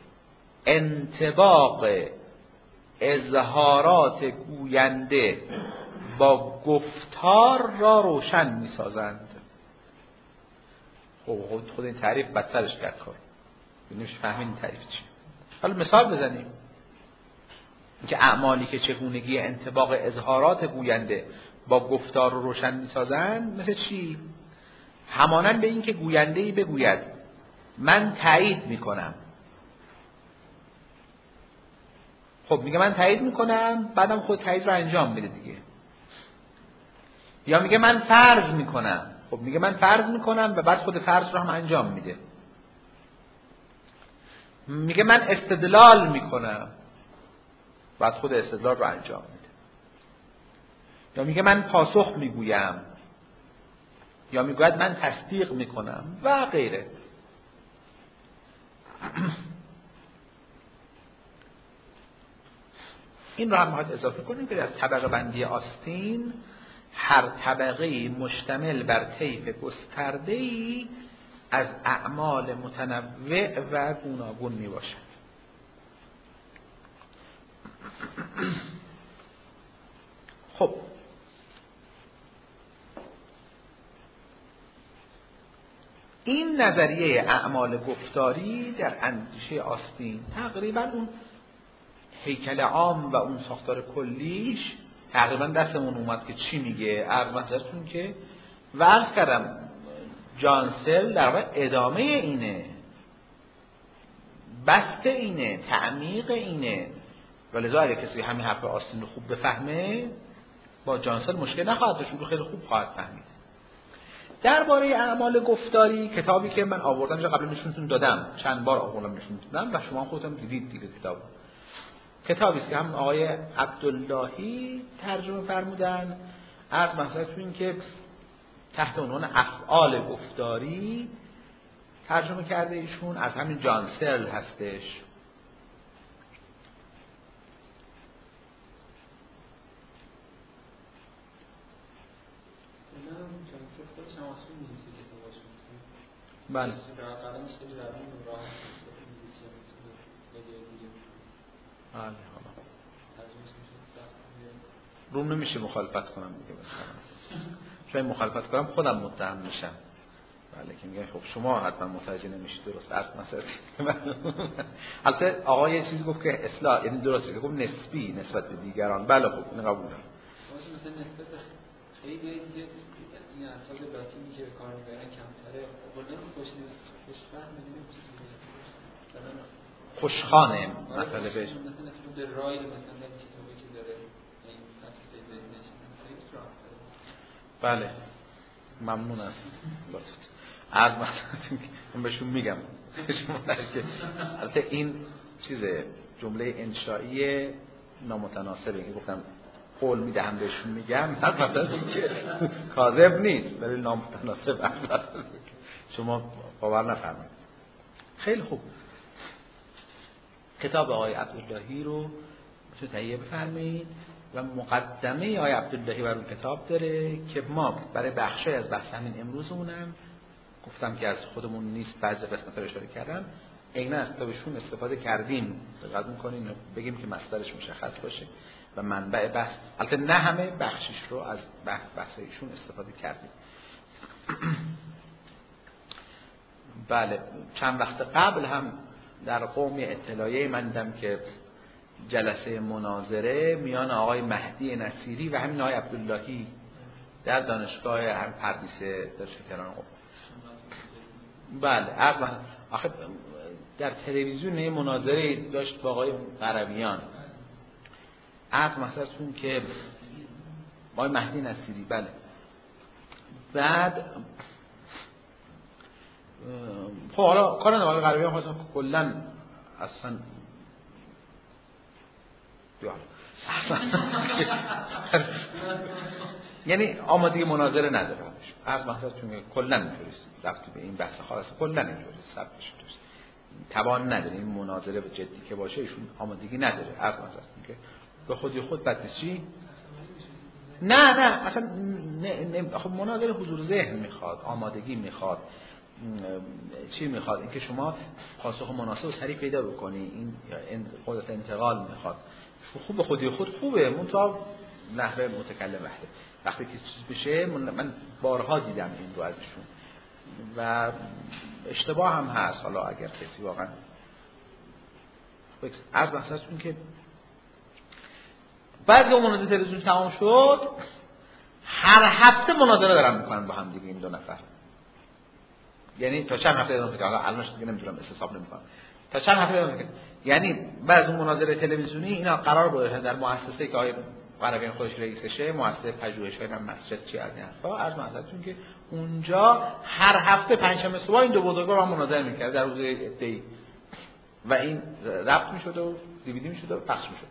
انطباق اظهارات گوینده با گفتار را روشن می‌سازند. خب خود این تعریف بدترش کرد کار. ببینیش فهمین این تعریف چیه. حالا مثال بزنیم. اینکه اعمالی که چگونگی انطباق اظهارات گوینده با گفتار رو روشن می‌سازند مثل چی؟ همانند این که گوینده‌ای بگوید من تایید می‌کنم. خب میگه من تایید می‌کنم، بعدم خود تایید رو انجام میده دیگه. یا میگه من فرض می‌کنم. خب میگه من فرض می‌کنم و بعد خود فرض رو هم انجام میده. میگه من استدلال می‌کنم، بعد خود استدلال رو انجام میده. یا میگه من پاسخ میگویم، یا میگوید من تصدیق میکنم و غیره. این رو هم باید اضافه کنیم که در طبقه بندی آستین هر طبقه مشتمل بر طیف گسترده‌ای از اعمال متنوع و گوناگون می باشد. خب این نظریه اعمال گفتاری در اندیشه آستین تقریبا اون هیکل عام و اون ساختار کلیش تقریبا دستمون اومد که چی میگه. عرض مثلتون که ورز کردم جانسل در واقع ادامه اینه، بسته اینه، تعمیق اینه، ولذا اگه کسی همین حرف آستین رو خوب بفهمه با جانسل مشکل نخواهد داشت، رو خیلی خوب خواهد فهمید. درباره اعمال گفتاری کتابی که من آوردم اینجا قبلا نشونتون دادم، چند بار آوردم نشونتون دادم و شما خودتون دیدید دیگه. کتاب کتابی است که هم آقای عبداللهی ترجمه فرمودن. عرض مثلا این که تحت عنوان افعال گفتاری ترجمه کرده ایشون، از همین جانسل هستش. بله. بله روم نمیشه مخالفت کنم دیگه، مثلا چون مخالفت کنم خودم متهم میشم. بله که میگن خب شما حتما متوجه نمیشید درست عرض مثلا. البته آقا یه چیزی گفت که اصلاح یعنی درسته که گفت نسبی نسبت به دیگران. بله خب این قبول دارم. مثلا نسبت خیلی دیگه این افراد باطنی که کار می‌کنن کمتره. ولی خوش خوشفهم می‌دونیم خوشخانه مطلبش مثلا در رای مثلا چیزی که داره این تصفیه ذهنش خیلی راحت. بله ممنونم. لطفاً عرض مثلا من بهشون میگم که البته این چیزه جمله انشایی نامتناسبه. این گفتم قول میدهم بهشون میگم مثلا که کاذب نیست ولی نامتناسب شما باور نفرمایید. خیلی خوب کتاب آقای عبداللهی رو میشه تهیه بفرمایید و مقدمه آقای عبداللهی بر اون کتاب داره که ما برای بخشای از بحث همین امروزمونم گفتم که از خودمون نیست بعضی قسمت رو اشاره کردم عیناً از کتابشون استفاده کردیم. دقت می‌کنین بگیم که مصدرش مشخص باشه و منبع بحث البته نه همه بخشش رو از بحثایشون استفاده کردیم. بله چند وقت قبل هم در قوم اطلاعیه من دیدم که جلسه مناظره میان آقای مهدی نصیری و همین آقای عبداللهی در دانشگاه هم پردیس داشت کران قوم. بله عرض آخه در تلویزیون مناظره داشت با آقای قرویان. عرض مثلتون که آقای مهدی نصیری بله بعد خب حالا کار ندارم آقای قرویان خواستم کلا اصلا یعنی آمادگی مناظره نداره از مثلتون که کلا اینطوریست رفتی به این بحث خاص کلا اینطوریست سبتش دوست توان نداره این مناظره به جدی که باشه ایشون آمادگی نداره از مثلتون که به خودی خود بدیسی نه نه اصلا نه نه خب مناظره حضور ذهن میخواد آمادگی میخواد چی میخواد اینکه شما پاسخ مناسب و سریع پیدا بکنی این قدرت انتقال میخواد. خوب به خودی خود خوبه منتها نحوه متکلم وحده وقتی که چیز بشه من بارها دیدم این رو ازشون و اشتباه هم هست. حالا اگر کسی واقعا از بحثتون که بعد که مناظره تلویزیون تمام شد هر هفته مناظره دارم میکنن با هم دیگه این دو نفر. یعنی تا چند هفته دارم که حالا الانش دیگه نمیتونم حساب نمیکنم تا چند هفته دارم که یعنی بعد اون مناظره تلویزیونی اینا قرار بوده در مؤسسه که آقای قرویان خودش رئیسشه مؤسسه پژوهش‌های من مسجد چی از این حرفا از منظرتون که اونجا هر هفته پنجشنبه صبح این دو بزرگوار با مناظره می‌کرد در روز عیدی و این ضبط می‌شد و دیویدی می‌شد و پخش می‌شد.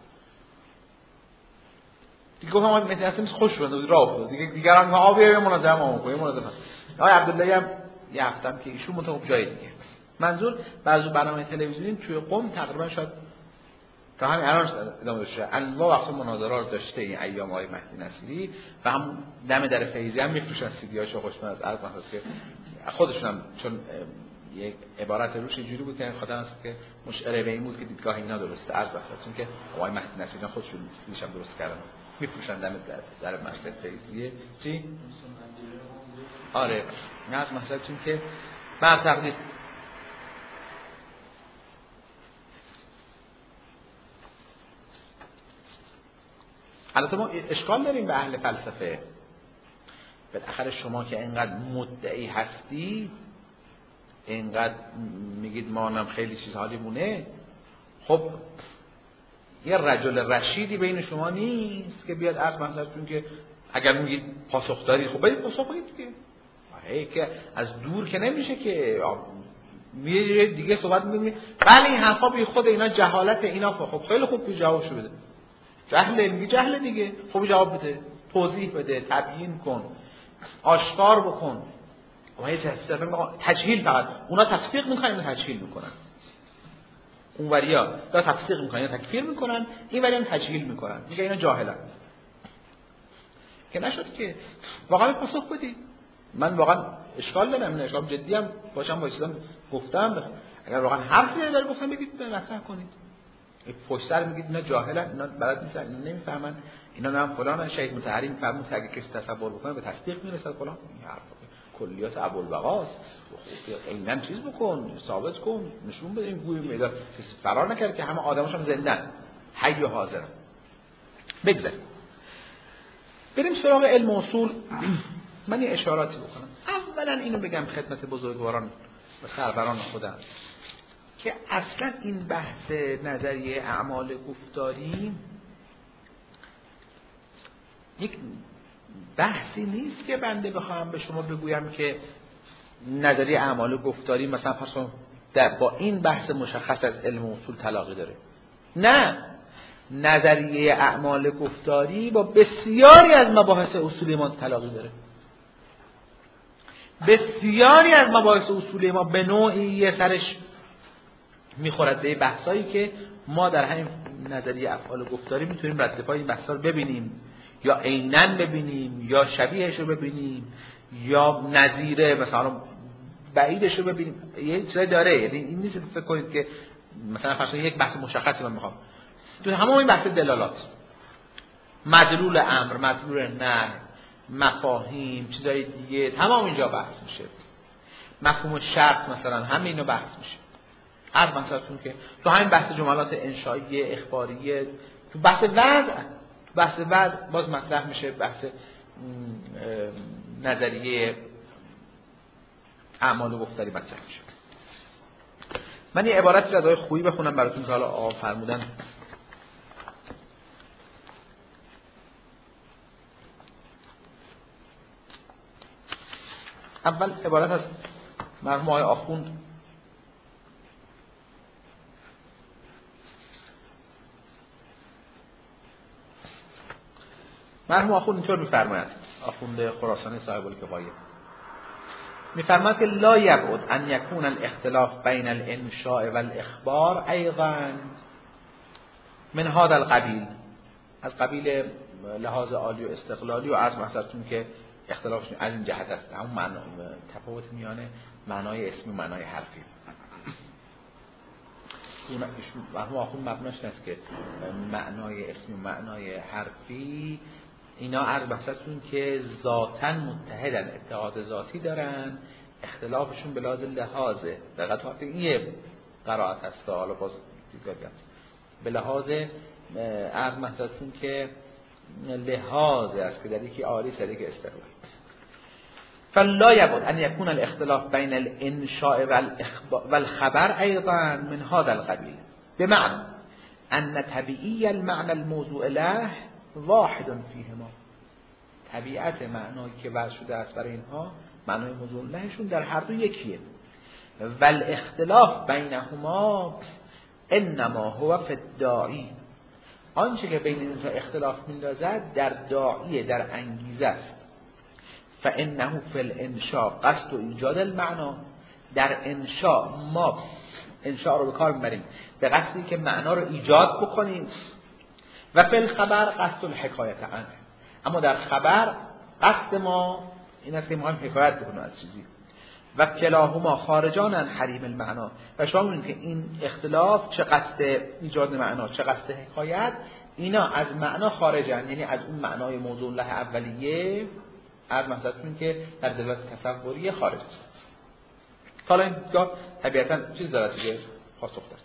دیگه گفتم آقا مهدی اصلا خوش شد راه افتاد دیگه دیگران میگن آ بیا مناظره ما کنیم مناظره آقای عبداللهی هم یه هفتم که ایشون متوجه جای دیگه منظور بعضی برنامه تلویزیونی توی قم تقریبا شاید تا همین الان ادامه داشته انواع وقت مناظره رو داشته این ایام آقای مهدی نصیری و هم دم در فیضی هم میفروشن سیدیاشو خوشمزه از عرض مثلا که خودشون هم چون یک عبارت روش اینجوری بود که خدا است که مشعره به این بود که دیدگاه اینا درسته عرض مثلا چون که آقای مهدی نصیری خودشون میشم درست کردن میفروشن دم در در مسجد فیضی چی آره نه مثلا چون که بر تقدیر البته ما اشکال داریم به اهل فلسفه بالاخره شما که اینقدر مدعی هستی اینقدر میگید ما هم خیلی چیز حالی مونه خب یه رجل رشیدی بین شما نیست که بیاد از منظرتون که اگر میگید پاسخ دارید خب باید پاسخ بدید که آره که از دور که نمیشه که میگه دیگه صحبت می‌کنی بله این حرفا بی خود اینا جهالت اینا خب خیلی خوب بی جوابشو بده جهل میگه جهل دیگه خب جواب بده توضیح بده تبیین کن آشکار بکن و هیچ تجهیل فقط اونا تصدیق میکنن اینا تجهیل میکنن اون وریا دا تصدیق میکنن اینا تکفیر میکنن این وریا تجهیل میکنن میگه اینا جاهلن که نشد که واقعا پاسخ بدید. من واقعا اشکال دارم این اشکال جدی هم باشم وایسادم گفتم اگر واقعا حرفی داره گفتم بگید مطرح کنید. پشت سر میگید اینا جاهلن اینا بلد نیستن اینا نمیفهمن اینا هم فلان شهید مطهری میفهمن که اگه کسی تصور بکنه به تصدیق میرسه فلان این حرفا کلیات ابوالبقاست، عیناً چیز بکن، ثابت کن، نشون بده این گوی میدان کسی فرار نکرد که همه آدماش هم زندن، حی و حاضرن. بگذاریم بریم سراغ علم اصول. من یه اشاراتی بکنم. اولا اینو بگم خدمت بزرگواران و سروران خودم که اصلا این بحث نظریه اعمال گفتاری یک بحثی نیست که بنده بخوام به شما بگویم که نظریه اعمال گفتاری مثلا پس در با این بحث مشخص از علم اصول تلاقی داره. نه، نظریه اعمال گفتاری با بسیاری از مباحث اصولی ما تلاقی داره. بسیاری از مباحث اصولی ما به نوعی یه سرش میخورد به بحثایی که ما در همین نظریه افعال گفتاری میتونیم رد پای این بحثا رو ببینیم، یا عیناً ببینیم، یا شبیهش رو ببینیم، یا نظیره مثلا بعیدش رو ببینیم. یه چیزی داره، یعنی این نیست فکر کنید که مثلا فرض کنید یک بحث مشخصی من میخوام تو همه این بحث دلالات، مدلول امر، مدلول نهی، مفاهیم، چیزای دیگه تمام اینجا بحث میشه. مفهوم شرط مثلا همه اینو بحث میشه. هر مثلاًتون که تو همین بحث جملات انشایی، اخباری، تو بحث وضع، بحث وضع باز مطرح میشه بحث نظریه اعمال گفتاری مطرح میشه. من یه عبارتی از آقای خویی بخونم براتون که حالا آقا فرمودن. اول عبارت از مرحوم آقای آخوند مرحوم آخوند اینطور میفرماید، آخوند خراسانی صاحب الکفایه میفرماید که لا یبعد ان یکون الاختلاف بین الانشاء والاخبار ایضا من هذا القبیل، از قبیل لحاظ عالی و استقلالی، و از مثلتون که اختلافشون از این جهت است، همون معنا تفاوت میان معنای اسمی و معنای حرفی. اون مرحوم آخوند مبناش است که معنای اسمی و معنای حرفی اینا از بحثتون که ذاتاً متحدن، اتحاد ذاتی دارن، اختلافشون به لحاظ لحاظه. دقیقاً وقتی این یه قرائت هست، حالا باز دیگری هست، به لحاظ از بحثتون که لحاظ است که در یکی عالی سر یکی استقلال. فلا یبعد ان یکون الاختلاف بین الانشاء والخبر ایضا من هذا القبیل بمعنى ان طبیعی المعنى الموضوع له واحد فیهما. طبیعت معنایی که وضع شده است برای اینها، معنای موضوع لهشون در هر دو یکیه. والاختلاف بینهما انما هو فی الداعی، آنچه که بین اینها اختلاف میندازد در داعیه، در انگیزه است. فانه فی الانشاء قصد ایجاد المعنا، در انشاء ما انشاء رو به کار میبریم به قصدی که معنا رو ایجاد بکنیم. و فی الخبر قصد الحکایت عنه، اما در خبر قصد ما این است که ما هم حکایت بکنیم از چیزی. و کلاهما خارجان عن حریم المعنا، و شما می‌بینید که این اختلاف چه قصد ایجاد معنا چه قصد حکایت، اینا از معنا خارجن، یعنی از اون معنای موضوع له اولیه، از مثلا که در دلالت تصوری خارج است. حالا این دیگه طبیعتاً چیز داره دیگه پاسخ داره.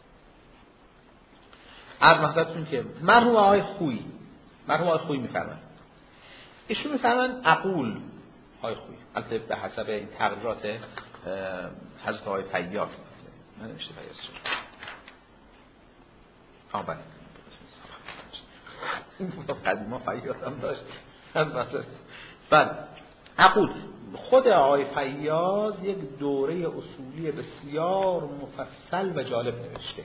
از مثلا که مرحوم آقای خویی مرحوم آقای خویی میفرمایند، ایشون میفرمایند اقول آقای خویی، البته به حسب این تقریرات حضرت آقای فیاض، من نمیشه فیاض شد آه بله این قدیما فیاض هم داشت مثلا. بله اقول خود آقای فیاض یک دوره اصولی بسیار مفصل و جالب نوشته.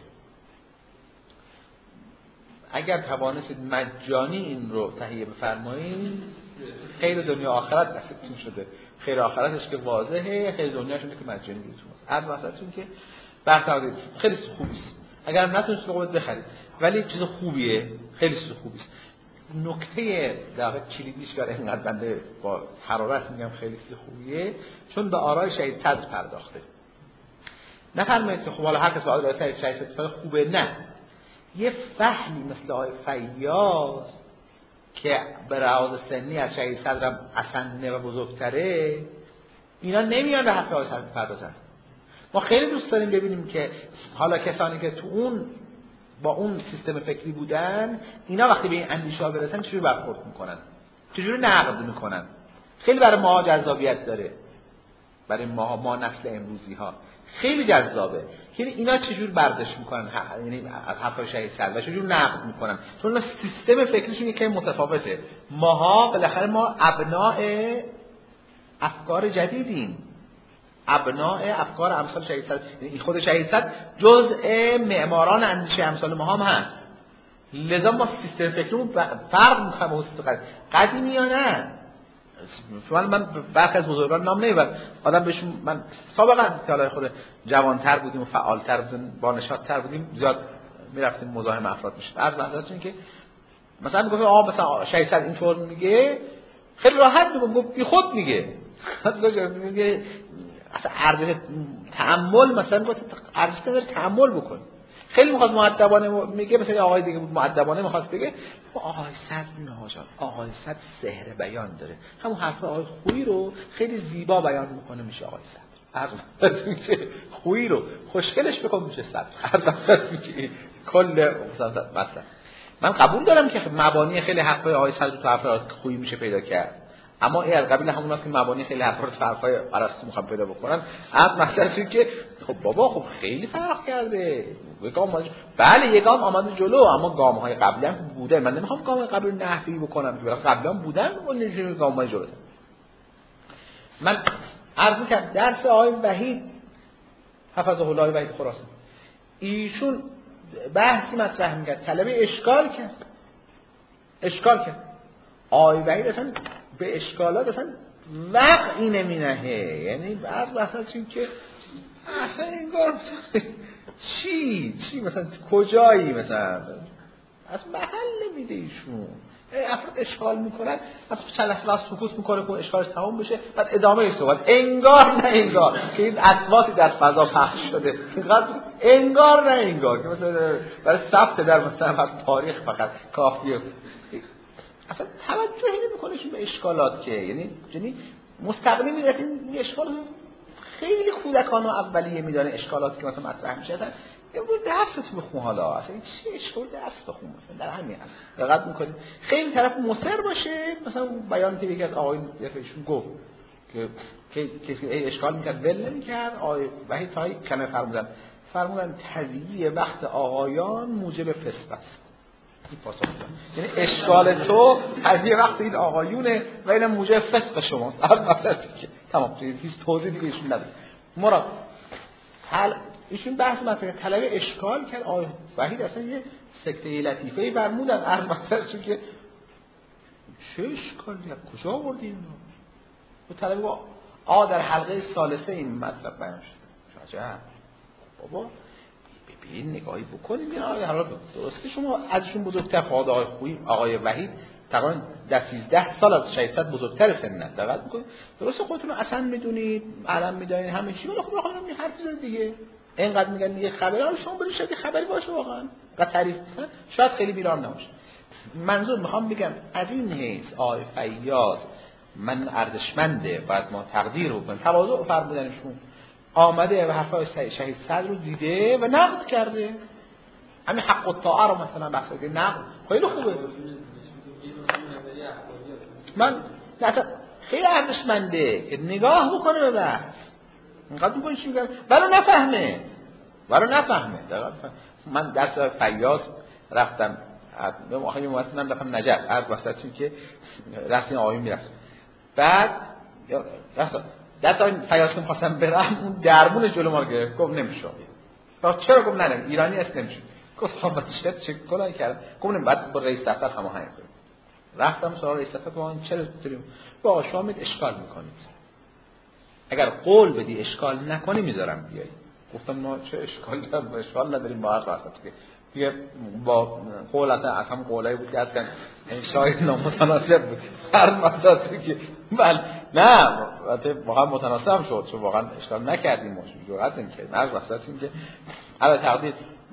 اگر توانستید مجانی این رو تهیه بفرمایید، خیر دنیا آخرت نصیبتون شده. خیر آخرتش که واضحه، خیر دنیاش اینه که مجانی دیتون هست. از مثلتون که برتردید خیلی خوبیست، اگر هم نتونست بقومت بخرید، ولی چیز خوبیه، خیلی چیز خوبیست. نکته در واقع کلیدیش که اینقدر بنده با حرارت میگم خیلی چیز خوبیه، چون به آرای شهید صدر پرداخته. نفرمایید که خب حالا هر کس با آرای شهید صدر خوبه، نه، یه فهمی مثل آقای فیاض که به لحاظ سنی از شهید صدرم اسنده و بزرگتره، اینا نمیان به حرف آقای صدر بپردازن. ما خیلی دوست داریم ببینیم که حالا کسانی که تو اون با اون سیستم فکری بودن، اینا وقتی به این اندیشه ها برسن چجوری برخورد میکنن، چجوری نقد میکنن. خیلی برای ما جذابیت داره، برای ما ما نسل امروزی ها خیلی جذابه که اینا چجور برداشت میکنن، یعنی از حرفای شهید صدر و چجور نقد میکنن، چون سیستم فکریشون یکم متفاوته. ماها بالاخره ما ابناء افکار جدیدیم، ابناء افکار امثال شهید صدر. یعنی خود شهید صدر جزء معماران اندیشه امثال ما هم هست، لذا ما سیستم فکریمون فرق میکنه با سیستم قدیمی یا نه. شما من برخی از بزرگان نام نمیبرم، آدم بهشون من سابقا که خود جوانتر بودیم و فعالتر بودیم، با نشاط‌تر بودیم، زیاد میرفتیم مزاحم افراد میشد. عرض بحثاتون که مثلا میگفت آقا مثلا شهید صدر اینطور میگه، خیلی راحت میگم بی خود میگه، میگه اصلا ارزش تأمل، مثلا گفت ارزش نداره تأمل بکن. خیلی میخواد مؤدبانه میگه، مثلا آقای دیگه بود مؤدبانه میخواست بگه آقای صدر نهاجان، آقای صدر سحر بیان داره، همون حرف آقای خویی رو خیلی زیبا بیان میکنه میشه آقای صدر. عرض میشه خویی رو خوشگلش بکن میشه صدر. عرض میشه کل مثلا من قبول دارم که مبانی خیلی حرفای آقای صدر تو حرفای خویی میشه پیدا کرد، اما این از قبیل همون است که مبانی خیلی حرفا رو فرقای ارسطو میخوام پیدا بکنن. از مثلا که خب بابا خب خیلی فرق کرده، گام بله یه گام آمده جلو، اما گام های قبلی هم بوده. من نمیخوام گام قبلی رو نحوی بکنم که قبلا بودن اون نمیشه گام های جلو. من عرض می‌کردم درس آقای وحید حفظه الله وحید خراسان، ایشون بحثی مطرح می‌کرد، طلبه اشکال کرد اشکال کرد آقای وحید اصلا به اشکالات اصلا وقعی نمینهه، یعنی بعض مثلا چون که اصلا انگار چی چی مثلا کجایی مثلا از محل نمیده ایشون. افراد اشکال میکنن، افراد چند لحظه سکوت میکنه که اشکالش تمام بشه، بعد ادامه صحبت انگار نه انگار که این اصواتی در فضا پخش شده، انگار نه انگار که مثلا برای ثبت در مثلا از تاریخ فقط کافیه. اصلا توجهی نمی‌کنه به اشکالات که یعنی یعنی مستقلی میاد این اشکال خیلی کودکانه اولیه میدونه اشکالاتی که مثلا مطرح میشه، اصلا امروز درست بخون، حالا اصلا چی اشکال درس بخون مثلا در همین حد دقت می‌کنید. خیلی طرف مصر باشه، مثلا بیان که یکی از آقایون یکیشون گفت که که کسی اشکال می‌کرد ول نمی‌کرد، آقای وحید تایی کلمه فرمودن فرمودن تضییع وقت آقایان موجب فسق است. این پاسخ یعنی اشکال تو تضییع وقت این آقایونه و این موجب فسق شماست. هر مثلا که تمام هیچ توضیح دیگه ایشون نداره. مراد حل ایشون بحث مثلا طلبه اشکال کرد، آقای وحید اصلا یه سکته لطیفه‌ای فرمودن، هر مثلا چون که چه اشکالی از کجا آوردین اینو؟ به طلبه آ در حلقه ثالثه این مطلب بیان شد. عجب بابا ببین نگاهی بکنید این آقای حالا درسته شما ازشون بزرگتر خواهد آقای خویی آقای وحید تقریبا ده سیزده سال از شهید صدر بزرگتر سنن، دقت میکنید درسته خودتون رو اصلا میدونید علم میدونید همه چی، ولی خب بخوام این حرف زد دیگه اینقدر میگن دیگه خبری حالا شما برید شاید خبری باشه واقعا قد تعریف شاید خیلی بیرام نباشه. منظور میخوام بگم از این حیث آقای فیاض من ارزشمنده، بعد ما تقدیر رو کنیم تواضع فرمودنشون آمده و حرفای شهید صدر رو دیده و نقد کرده. همین حق الطاعه رو مثلا بحث کرده، نقد خیلی خوبه. من خیلی ارزشمنده که نگاه بکنه به بحث، اینقدر میگن چی میگن برای نفهمه برای نفهمه من درس فیاض رفتم آخری موقعیتم رفتم نجف عرض واسطون که رفتیم آقایی میرفت، بعد رفتم در تا این فیاض که می‌خواستم برم اون درمون جلو ما گرفت، گفت نمیشه. گفت چرا؟ گفت نه نه ایرانی است نمیشه. گفت خب چه چه کلای کردم. گفتم بعد با رئیس دفتر هماهنگ کنیم. رفتم سراغ رئیس دفتر گفتم چرا داریم با شما میت اشکال میکنید، اگر قول بدی اشکال نکنی میذارم بیای. گفتم ما چه اشکال داریم، اشکال نداریم با هر واسطه که دیگه با قولت از هم قولایی بود که اصلا شاید نامتناسب بود هر مسئله که بله نه البته واقعا متناسب شد چون واقعا اشکال نکردیم ما جرأت نمی‌کردیم هر واسطه اینکه علاوه تقدیر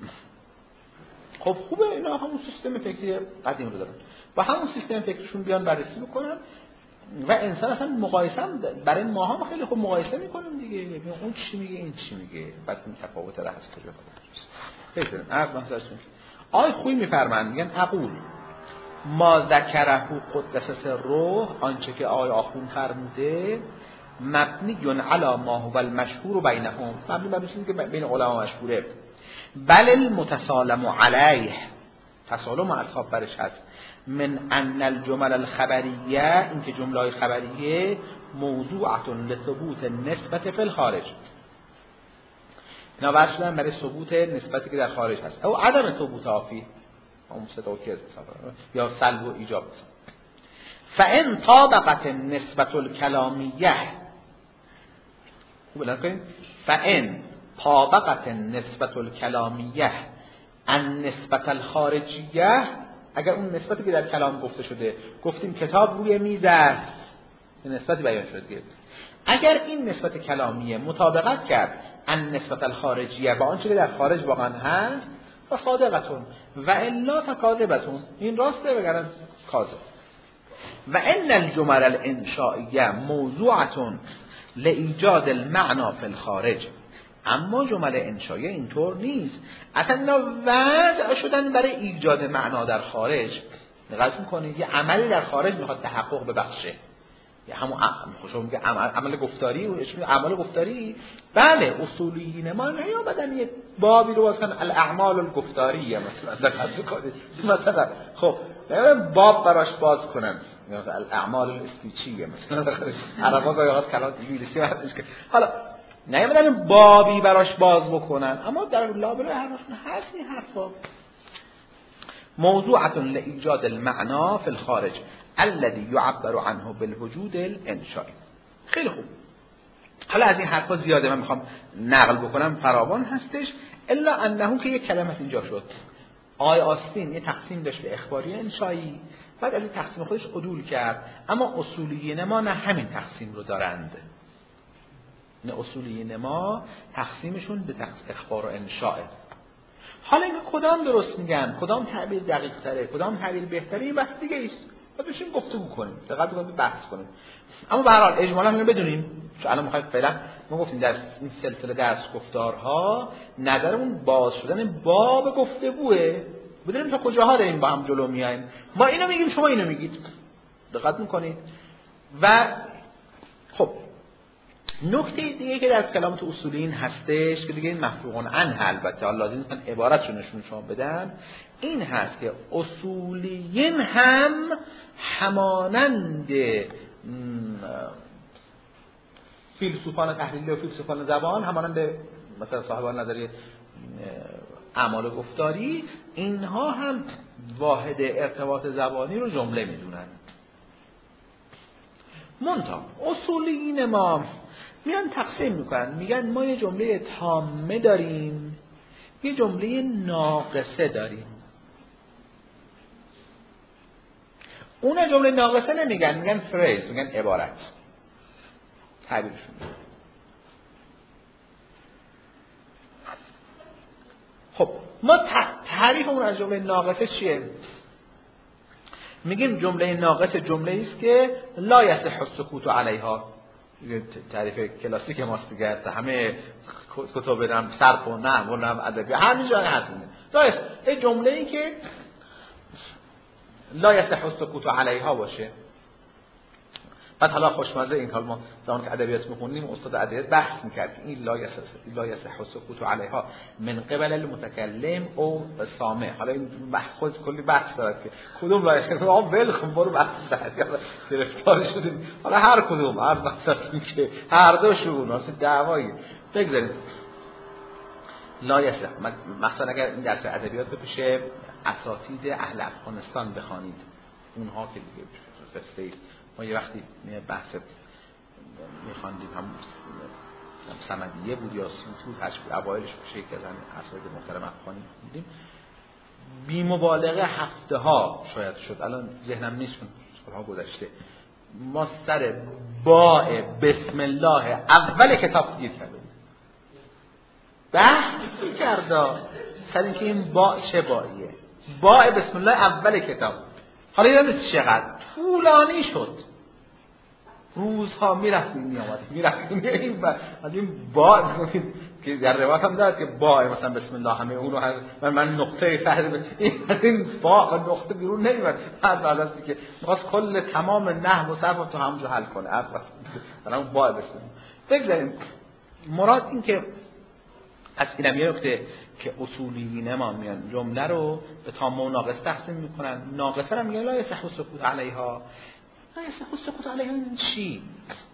خب خوبه اینا همون سیستم فکری قدیم رو دارن و همون سیستم فکریشون بیان بررسی بکنن. و انسان اصلا مقایسه هم برای ماها ما خیلی خوب مقایسه میکنیم دیگه، ببین اون چی میگه این چی میگه، بعد این تفاوت را از کجا خواهد بزنیم. عرض محضرتون آقای خویی میفرمایند میگن اقول ما ذکره قدس سره، آنچه که آقای آخوند فرموده مبنی علی ما هو المشهور بینهم، مبنی بر چیزی که بین علما مشهوره، بل المتسالم علیه، تسالم اصحاب برش هست، من ان الجمل الخبریه، اینکه جمله خبریه موضوعه لثبوت نسبت فی الخارج، اینا واسه شدن برای ثبوت نسبتی که در خارج هست، او عدم ثبوت آفی اون صدا که یا سلب و ایجاب. فان طابقت نسبت الکلامیه، خوب نکنید، فان طابقت نسبت الکلامیه ان نسبت الخارجیه، اگر اون نسبتی که در کلام گفته شده، گفتیم کتاب روی میز است، نسبتی بیان شده، اگر این نسبت کلامیه مطابقت کرد ان نسبت الخارجیه با آنچه که در خارج واقعا هست، و صادقتون و الا فکاذبتون، این راسته بگرن کاذب. و ان الجمل الانشائیه موضوعه لایجاد المعنى فی الخارج، اما جمل انشائیه اینطور نیست، اصلا اینا وضع شدن برای ایجاد معنا در خارج. دقت میکنید یه عملی در خارج میخواد تحقق ببخشه، یا همون خوشم میگه عمل عمل گفتاری و اسم عمل گفتاری، بله اصولیین ما نیامدن یه بابی رو واسه الاعمال الگفتاریه مثلا دقت کنید، مثلا خب باب براش باز کنن مثلا الاعمال الاسپیچیه مثلا عربا گاهی کلام انگلیسی هستش که حالا نیامدن بابی براش باز بکنن، اما در لابلای حرفشون هست این حرفا. موضوعه لایجاد المعنى فی الخارج الذي يعبر عنه بالوجود الانشائی. خیلی خوب، حالا از این حرفا زیاده من میخوام نقل بکنم، فراوان هستش، الا انه که یک کلمه از اینجا شد. آقای آستین یه تقسیم داشت به اخباری انشایی، بعد از این تقسیم خودش عدول کرد، اما اصولیین ما نه همین تقسیم رو دارند، نه اصولیین ما تقسیمشون به تقسیم اخبار و انشاء. حالا اینکه کدام درست میگن، کدام تعبیر دقیق تره، کدام تعبیر بهتره، این بس دیگه ایست، باید بشیم گفتگو کنیم، دقیق بکنیم بحث کنیم. اما به هر حال اجمالا اینو بدونیم، چون الان میخوایم فعلا ما گفتیم در این سلسله درس گفتارها نظرمون باز شدن باب گفتگوه، بدونیم تا کجاها داریم با هم جلو میایم، ما اینو میگیم شما اینو میگید، دقت میکنید. و خب نکته دیگه که در کلامات اصولیین هستش که دیگه این مفروغون عنه، البته لازم نیست من عبارتشو نشون شما بدم، این هست که اصولیین هم همانند فیلسوفان تحلیلی و فیلسوفان زبان، همانند مثلا صاحبان نظریه اعمال گفتاری، اینها هم واحد ارتباط زبانی رو جمله میدونن. منتها اصولیین ما میان تقسیم میکنن، میگن ما یه جمله تامه داریم، یه جمله ناقصه داریم. اون جمله ناقصه نمیگن، میگن فریز، میگن عبارت، تعبیرشون. خب ما تعریف اون از جمله ناقصه چیه؟ میگیم جمله ناقصه جمله است که لا یصح السکوت علیها، تعریف کلاسیک ماست دیگه، همه کتب نام صرف و نحو و نحو ادبی همینجا هست. لا یصح این جمله ای که لا یصح السکوت علیها باشه. بعد حالا خوشمزه این حال ما زمان که ادبیات میخونیم استاد ادبیات بحث میکرد که این لا یصح لا یصح السکوت علیها من قبل المتکلم او سامع. حالا این بحث خود کلی بحث داره که کدوم لا یصح، آ ول کن برو بحث بعد گرفتار شدیم. حالا هر کدوم هر مثلا که هر دوشون واسه دعوایی بگذارید لا یصح. مثلا اگر این درس ادبیات بشه اساتید اهل افغانستان بخوانید، اونها که دیگه قصه است. ما یه وقتی بحث میخواندیم، هم سمدیه بود یا سیوطی، هرچی بود اوایلش بشه که از اساتید محترم افغانی خوندیم، بی مبالغه هفته ها شاید شد، الان ذهنم نیست چون سالها گذشته، ما سر باء بسم الله اول کتاب گیر کردیم، بحث کرده سر اینکه این باء چه باییه، باء بسم الله اول کتاب. حالا یادت چقدر طولانی شد، روزها میرفتیم میامدیم میرفتیم میریم و از این با که در روایت هم دارد که با مثلا بسم الله همه اونو هر من من نقطه فرض این این با و نقطه بیرون نمیاد بعد بعد از که میخواست کل تمام نحو و صرف تو همونجا حل کنه اصلا مثلا با بسم بگذاریم مراد این که از این یه نکته که اصولیین ما میان جمله رو به تام و ناقص تقسیم میکنن ناقصه هم میگن لا یصح السکوت علیها لا یصح السکوت علیها این چی؟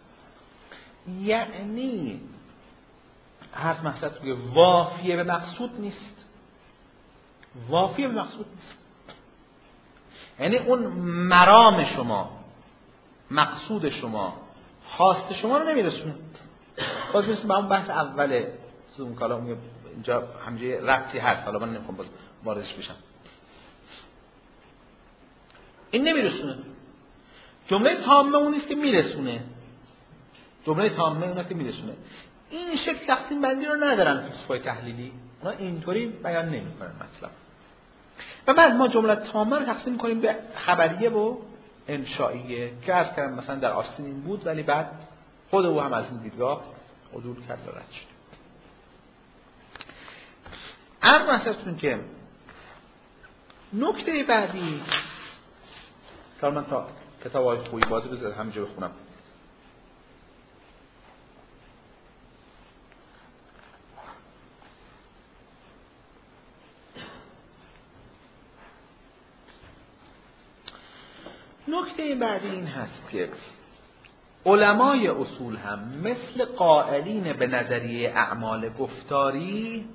یعنی هر مقصد توی وافیه به مقصود نیست وافیه به مقصود نیست یعنی اون مرام شما مقصود شما خواست شما رو نمیرسونه باز مثل به اون بحث اوله اون کلام اینجا همجه ربطی هست حالا من نمیخوام باز واردش بشم این نمیرسونه جمله تامه اون نیست که میرسونه جمله تامه اون نیست که میرسونه این شکل تقسیم بندی رو ندارن فلسفه‌های تحلیلی اونا اینطوری بیان نمیکنن مطلب و بعد ما جمله تامه رو تقسیم میکنیم به خبریه و انشائیه که عرض کردم مثلا در آستین این بود ولی بعد خود او هم از این دیدگاه عدول کرد و رد شد عرض مثلتون که نکته بعدی که من تا کتاب های خویی بازی بذارد همینجا بخونم نکته بعدی این هست که علمای اصول هم مثل قائلین به نظریه اعمال گفتاری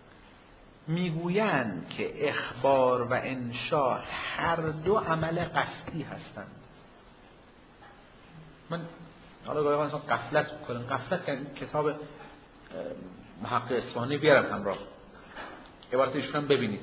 میگویند که اخبار و انشاء هر دو عمل قصدی هستند. من حالا گاهی مثلا غفلت میکنم غفلت که کتاب محقق اصفهانی بیارم همراه عبارتش هم ببینید.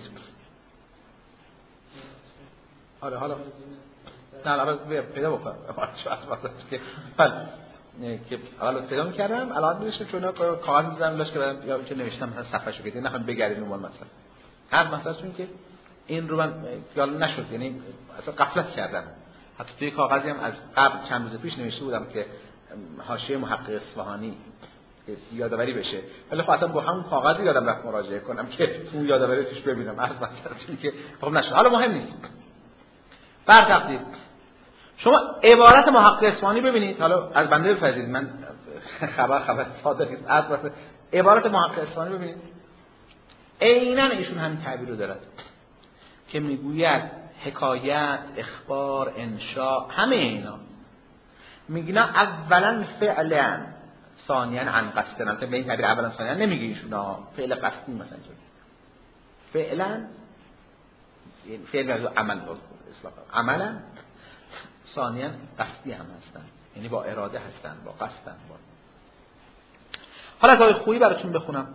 آره حالا نه الان پیدا بکنم که بله که حالا پیدا می‌کردم الان میشه چون کاغذ می‌ذارم لاش که یا چه نوشتم مثلا صفحه‌شو که نخوام بگردین اون مثلا هر مثلا چون که این رو من یاد نشد یعنی اصلا غفلت کردم حتی توی کاغذی هم از قبل چند روز پیش نوشته بودم که حاشیه محقق اصفهانی یادآوری بشه ولی خب اصلا با همون کاغذی یادم رفت مراجعه کنم که اون یادآوری توش ببینم از مثلا چون که خب نشد حالا مهم نیست بر تقدیر شما عبارت محقق اصفهانی ببینید حالا از بنده بفرمایید من خبر خبر صادق است اصلا عبارت محقق اصفهانی ببینید عیناً ایشون همین تعبیر رو دارد که میگوید حکایت اخبار انشاء همه اینا میگن اولا فعلا ثانیا عن قصدن البته به این تعبیر اولا ثانیا نمیگه ایشون فعل قصدی مثلا فعلا فعل از عمل اصلاح عملا ثانیا قصدی هم هستن یعنی با اراده هستن با قصدن با حالا از آیه خویی براتون بخونم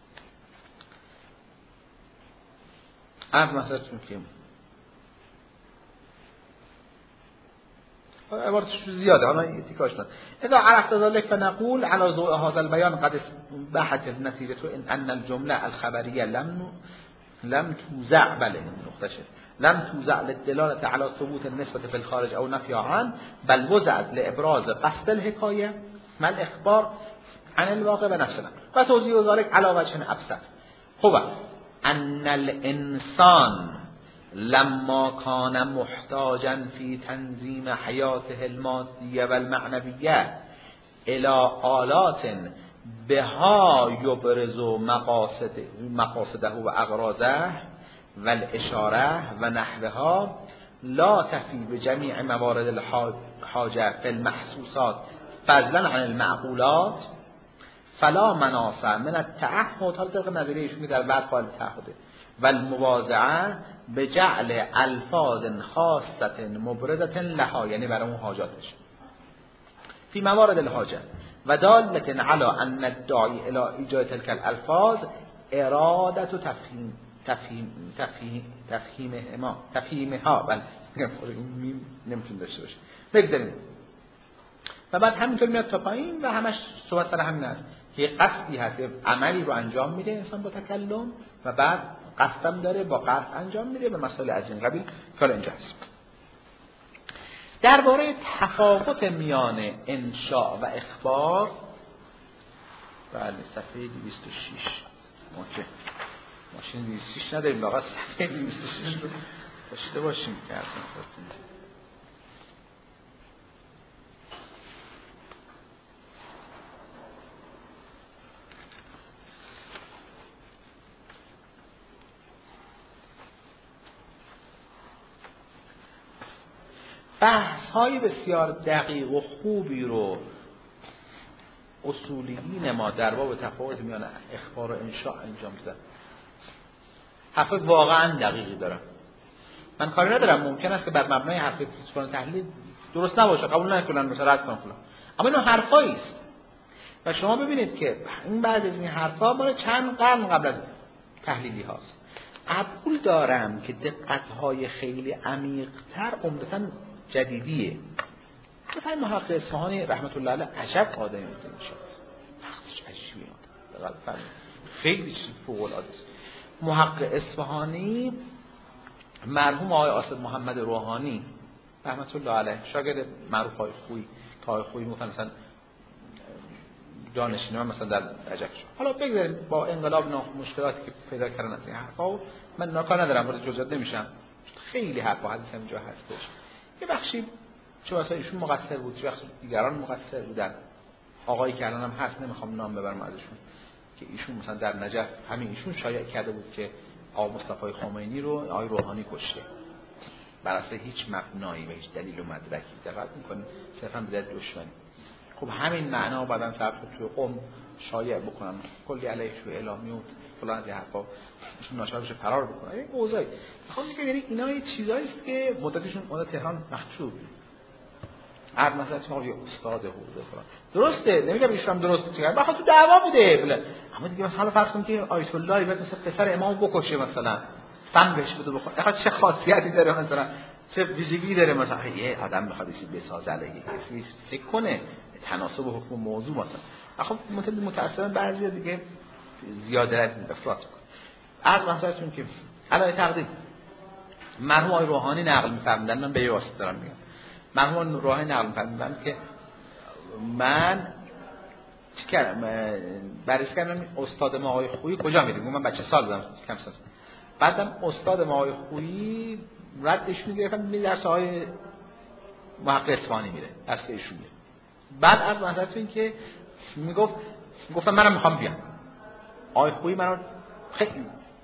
عرض مثلتون که عبارتش زیاده حالا این تیکاش نه اذا عرفت ذلك فنقول على ضوء هذا البيان قد بحث نتيجته ان الجمله الخبريه لم لم توزع بله نقطه لم توزع للدلالة على ثبوت النسبة في الخارج أو نفي عنه بل وزعت لإبراز قصد الحكاية ما الإخبار عن الواقع بنفسنا وتوزيع ذلك على وجه أبسط هو أن الإنسان لما كان محتاجا في تنظيم حياته المادية والمعنوية إلى آلات بها يبرز مقاصد مقاصده وأغراضه والاشاره و نحوها لا تفي بجميع موارد الحاجه في المحسوسات فضلا عن المعقولات فلا مناص من التعهد حال طبق نظریه‌شون در بعد قال تعهد و المواضعه بجعل الفاظ خاصه مبرزه لها یعنی برای اون حاجاتش في موارد الحاجه و دالة على ان الداعي الى ایجاد تلك الالفاظ اراده تفهیم تفهیم تفهیم تفهیمها تفهیمها بله نمیتونم داشته باشه بگذاریم و بعد همینطور میاد تا پایین و همش صحبت سر همین است که قصدی هست عملی رو انجام میده انسان با تکلم و بعد قصدم داره با قصد انجام میده به مسائل از این قبیل که اینجا هست درباره تفاوت میان انشاء و اخبار، بله صفحه دویست و شش. اوکی. ماشین دویست و شش نداریم، واقعا صفحه دویست و شش رو داشته باشیم که اصلا خواستیم. بحث های بسیار دقیق و خوبی رو اصولیین ما در باب تفاوت میان اخبار و انشاء انجام دادن. حرف واقعا دقیقی دارم. من کاری ندارم، ممکن است که بر مبنای حرف فلان تحلیل درست نباشه، قبول نکنن، مثلا رد کنن فلان، اما اینا حرفایی است و شما ببینید که این بعضی از این حرفا مال چند قرن قبل از تحلیلی هاست. قبول دارم که دقت‌های خیلی عمیق‌تر عمدتاً جدیدیه. مثلا محقق اصفهانی رحمت الله علیه عجب آدمی بود نشست. بحثش عجیبه. دقیقاً خیلی چیز فوق‌العاده است. محقق اصفهانی مرحوم آقای آصد محمد روحانی رحمت الله علیه شاگرد معروف های خویی که آقای خویی مثلا جانشین من مثلا در رجب شد. حالا بگذاریم با انقلاب مشکلاتی که پیدا کردن از این حرفا من ناکار ندارم، وارد جزئیات نمیشم. خیلی حرفا حدیث اینجا هستش. یه بخشی چه واسه ایشون مقصر بود، چه بخشی دیگران مقصر بودن. آقایی که الانم هست نمیخوام نام ببرم ازشون که ایشون مثلا در نجف همین ایشون شایع کرده بود که آقا مصطفی خمینی رو آقای روحانی کشته. بر اساس هیچ مبنایی و هیچ دلیل و مدرکی دقت می‌کنه، صرفاً به دلیل دشمنی. خب همین معنا بعدن طرف توی قم شایع بکنن، کلی علیه شو اعلامی و فلان از حرفا ایشون ناشرش فرار بکنه. این اوضاعی. میخوام بگم یعنی اینا یه چیزایی است که مدتشون مدت تهران مخشوب. هر مثلا شما یه استاد حوزه فلان. درسته، نمیگم ایشون درسته چیکار. بخاطر تو دعوا بوده بله. اما دیگه مثلا فرض کنیم که آیت الله بعد مثلا پسر امام بکشه مثلا. فن بهش بده بخوره. آخه چه خاصیتی داره مثلا؟ چه ویژگی داره مثلا؟ یه آدم میخواد چیزی بسازه علیه کسی فکر کنه تناسب حکم موضوع مثلا. خب متأسفانه بعضیا دیگه زیاده از افراط میکنه. از مثلاً که علاوه تقدیر مرحوم آقای روحانی نقل می‌فرمودن، من به یه واسطه دارم میگم. مرحوم روحانی نقل می‌فرمودن که من چی کردم؟ بررسی کردم استاد ما آقای خویی کجا میره؟ من بچه سال بودم، کم سال. بعدم استاد ما آقای خویی ردش میگرفتم می درس های محقق اصفهانی میره، درس ایشون میره. بعد از مثلا این که میگفت گفتم منم میخوام بیام. آقای خویی منو خیلی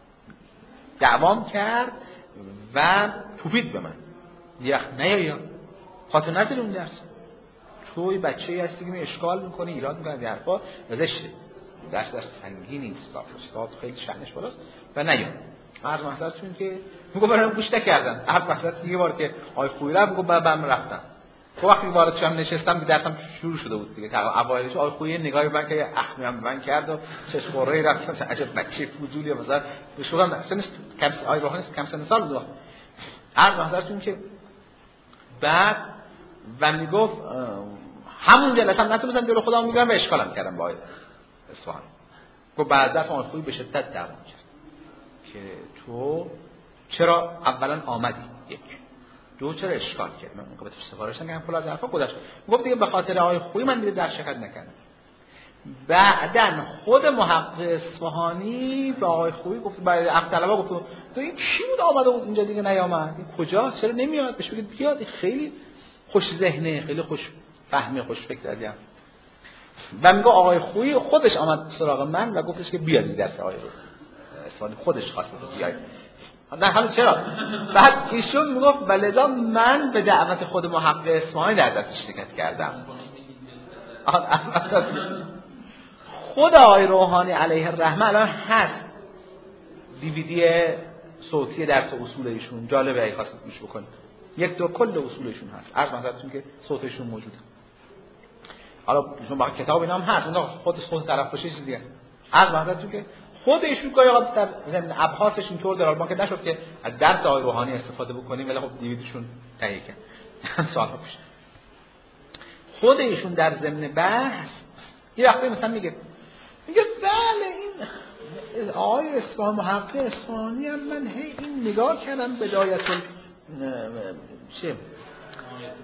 دعوام کرد و توپید به من. یخ نیا خاطر نداری اون درس. توی بچه‌ای هستی که می اشکال میکنی، ایراد میکنی در حرفا، زشته. درس درس سنگینی نیست، استاد خیلی شأنش بالاست و نیا. هر مثلا که میگه برام گوش نکردن. هر مثلا یه بار که آی خویی را میگه بعدم رفتم. تو وقتی وارد شدم نشستم که درسم شروع شده بود دیگه. اوایلش آی خویی نگاهی من که اخمی هم من کرد و چش قره رفتم عجب بچه فضولی مثلا به شوام سنش کم آی روحانی کم سن سال بود. هر مثلا که بعد و میگفت همون جلسه هم نتونستم جلو خودم میگم و اشکالم کردم با اصفهان. گفت بعد از آی خویی به شدت دعوا کرد که تو چرا اولا آمدی؟ یک دو چرا اشکال کرد؟ من موقع بهش سفارش نگم فلان از حرفا گذاشت. گفت دیگه به خاطر آقای خویی من دیگه در شرکت نکردم. بعدن خود محقق اصفهانی به آقای خویی گفت بعد عقد طلبا گفت تو این کی بود آمده بود اینجا دیگه نیامد؟ این کجاست؟ چرا نمیاد؟ بهش بگید بیاد. خیلی خوش ذهنه، خیلی خوش فهمی، خوش فکر از این. و میگه آقای خویی خودش آمد سراغ من و گفتش که بیاد درس آقای اصفهانی خودش خواست بیاد. در حال چرا؟ بعد ایشون میگفت ولذا من به دعوت خود محقق اصفهانی در دست شرکت کردم. خود آقای روحانی علیه الرحمه الان هست دیویدی صوتی درس اصول ایشون، جالبه اگه خواستید گوش بکنید. یک دو کل اصولشون هست. عرض مثلا که صوتشون موجوده. حالا چون با کتاب اینا هم هست، اون خود صوت طرف باشه چیز دیگه. عرض مثلا که خود ایشون گاهی اوقات در ضمن ابحاثش اینطور در ما که نشد که از درس آقای روحانی استفاده بکنیم، ولی خب دیویدشون تهیه کرد. سوال پیش. خود ایشون در ضمن بحث یه وقتی مثلا میگه میگه بله این آقای اصفهانی محقق اصفهانی هم من هی این نگاه کردم بدایت چه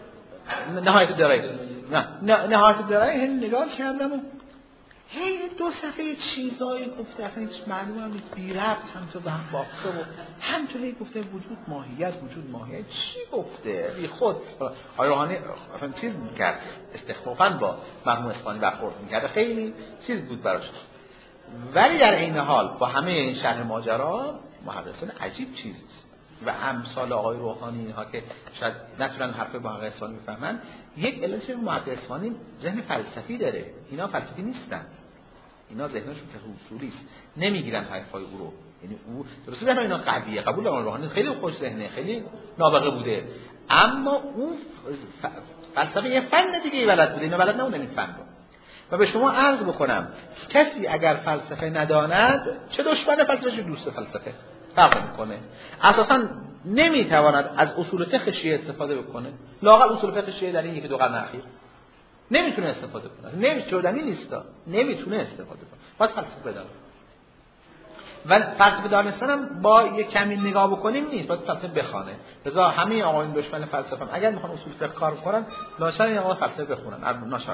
نهایت درایی نه نهایت درایی هم نگاه کردم و هی دو صفحه چیزایی گفته اصلا هیچ معلوم هم نیست، بی ربط هم تو به هم بافته و هم تو هی گفته وجود ماهیت وجود ماهیت چی گفته بی خود. آقای روحانی اصلا چیز میکرد، استخفافاً با مرحوم اصفهانی برخورد میکرد، خیلی چیز بود براش. ولی در این حال با همه این شرح ماجرا محققین عجیب چیزیست و امثال آقای روحانی اینها که شاید نتونن حرف با آقای اصفهانی بفهمن، یک علت محقق اصفهانی ذهن فلسفی داره، اینا فلسفی نیستن، اینا ذهنشون که اصولی است، نمیگیرن حرفای او رو. یعنی او درسته ذهن اینا قویه، قبول دارن، روحانی خیلی خوش ذهنه، خیلی نابغه بوده، اما او فلسفه یه فن دیگه بلد بوده، اینا بلد نبودن این فن رو. و به شما عرض بکنم کسی اگر فلسفه نداند چه دشمن فلسفه چه دوست فلسفه فرق میکنه، اساسا نمیتواند از اصول فقه شیعه استفاده بکنه، لااقل اصول فقه شیعه در این یک دو قرن اخیر نمیتونه استفاده کنه، نمیتونه نیستا نمیتونه استفاده کنه، باید فلسفه بدونه. و فلسفه دانستن هم با یک کمی نگاه بکنیم نیست، باید فلسفه بخونه. لذا همه آقایون دشمن فلسفه هم اگر میخوان اصول فقه کار کنن ناشر این آقا فلسفه بخونن، ناشر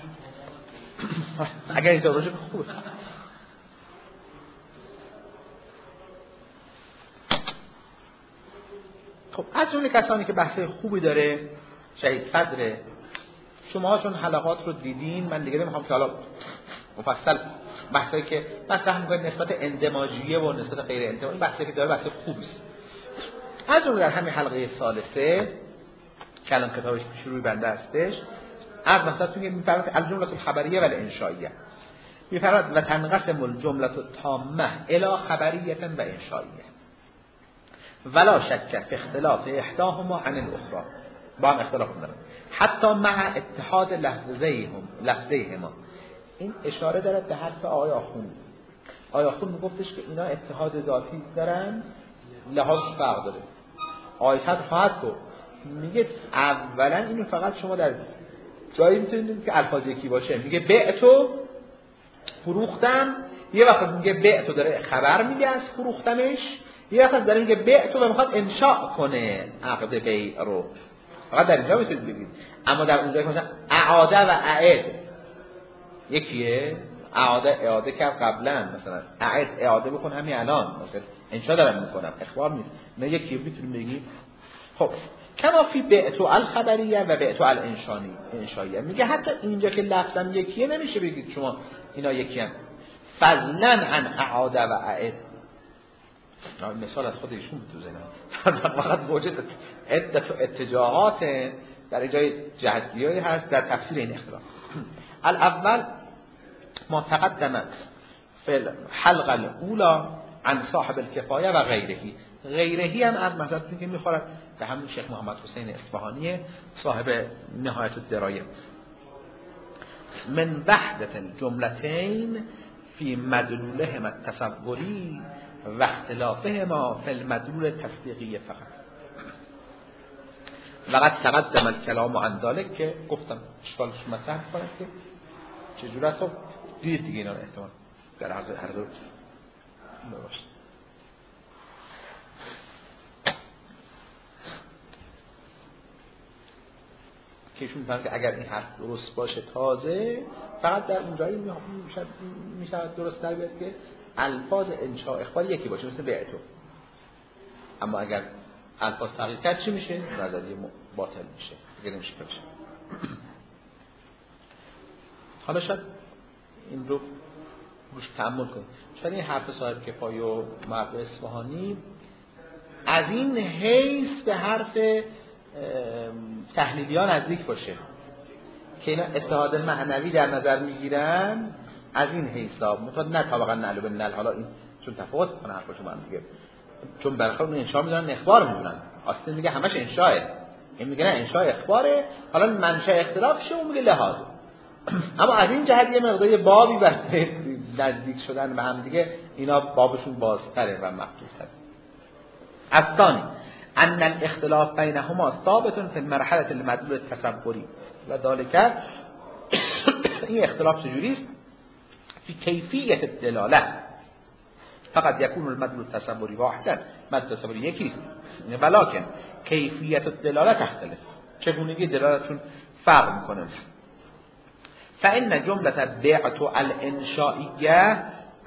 اگر اینجا روشه خوبه. خب از جمله کسانی که بحث خوبی داره شهید صدره، شما چون حلقات رو دیدین، من دیگه نمیخوام که حالا مفصل بحثایی که مطرح می‌کنه نسبت اندماجیه و نسبت غیر اندماجی، بحثی که داره بحث خوبی است. از جمله در همین حلقه ثالثه که الان کتابش پیش روی بنده هستش، از مثلا تو می‌فرماد الجمله الخبریه و الانشائیه، می‌فرماد و تنقسم الجمله التامه الی خبریه و انشائیه ولا شک فی اختلاف احداهما عن الاخرى، با هم اختلاف دارن حتی مع اتحاد لفظیهم لفظیهما. این اشاره داره به حرف آقای آخوند. آقای آخوند میگفتش که اینا اتحاد ذاتی دارن، لحاظ فرق داره. آقای صدر خواهد گفت میگه اولا اینو فقط شما در جایی میتونید که الفاظ یکی باشه، میگه بعتو فروختم، یه وقت میگه بعتو داره خبر میگه از فروختنش، یه وقت داره میگه بعتو و میخواد انشاء کنه عقد بیع رو، فقط در اینجا میتونید بگید. اما در اونجایی که مثلا اعاده و اعد یکیه، اعاده اعاده کرد قبلا، مثلا اعد اعاده بکن همین الان، مثلا انشاء دارم میکنم، اخبار نیست، نه یکیه میتونیم بگیم. خب کما فی بعتو الخبریه و بعتو الانشانی انشائیه، میگه حتی اینجا که لفظم یکیه نمیشه بگید شما اینا یکی هم، فضلا عن اعاده و اعد. مثال از خود ایشون تو ذهنم فقط موجود عدت و اتجاهات در جای جهتگیری هست در تفسیر این اختلاف. الاول ما تقدم فی الحلقه الاولى عن صاحب الکفایه و غیرهی. غیرهی هم از مثلا که میخورد به همون شیخ محمد حسین اصفهانی صاحب نهایت الدرایه. من وحدت الجملتین فی مدلولهما التصوری و اختلافهما فی المدلول تصدیقی فقط. وقد تقدم الکلام عن ذلك که گفتم اشکالش مطرح کنم که چجور است. خب دید دیگه اینا احتمال در هر هر دو درست. که ایشون میگن که اگر این حرف درست باشه تازه فقط در اونجایی میشه درست در بیاد که الفاظ انشاء اخبار یکی باشه مثل بعتو، اما اگر الفاظ تغییر کرد چی میشه؟ نظریه باطل میشه، دیگه نمیشه بشه. حالا شاید این رو روش تأمل کنید. شاید این حرف صاحب کفایه و مرد اصفهانی از این حیث به حرف تحلیلیان نزدیک باشه که اینا اتحاد معنوی در نظر میگیرن، از این حساب متأ نه طبقا نعلو بالنل. حالا این چون تفاوت کنه حرفشو من دیگه، چون برخلاف اون انشاء میدونن اخبار میدونن، اصلا میگه همش انشاءه، این میگه نه انشاء اخباره، حالا منشأ اختلافشه اون میگه لحاظ. اما از این جهت یه مقدار بابی برای نزدیک شدن به هم دیگه اینا بابشون بازتره و مفتوح‌تره. الثانی ان الاختلاف بینهما ثابت فی المرحله المدلول التصوری و ذلك این اختلاف چجوری است؟ فی کیفیت الدلاله فقط یکون المدلول التصوری واحدا، مدلول تصوری یکی است، ولکن کیفیت الدلاله تختلف. چگونگی دلالتشون فرق میکنه. فإن جملة بعت الانشائیه،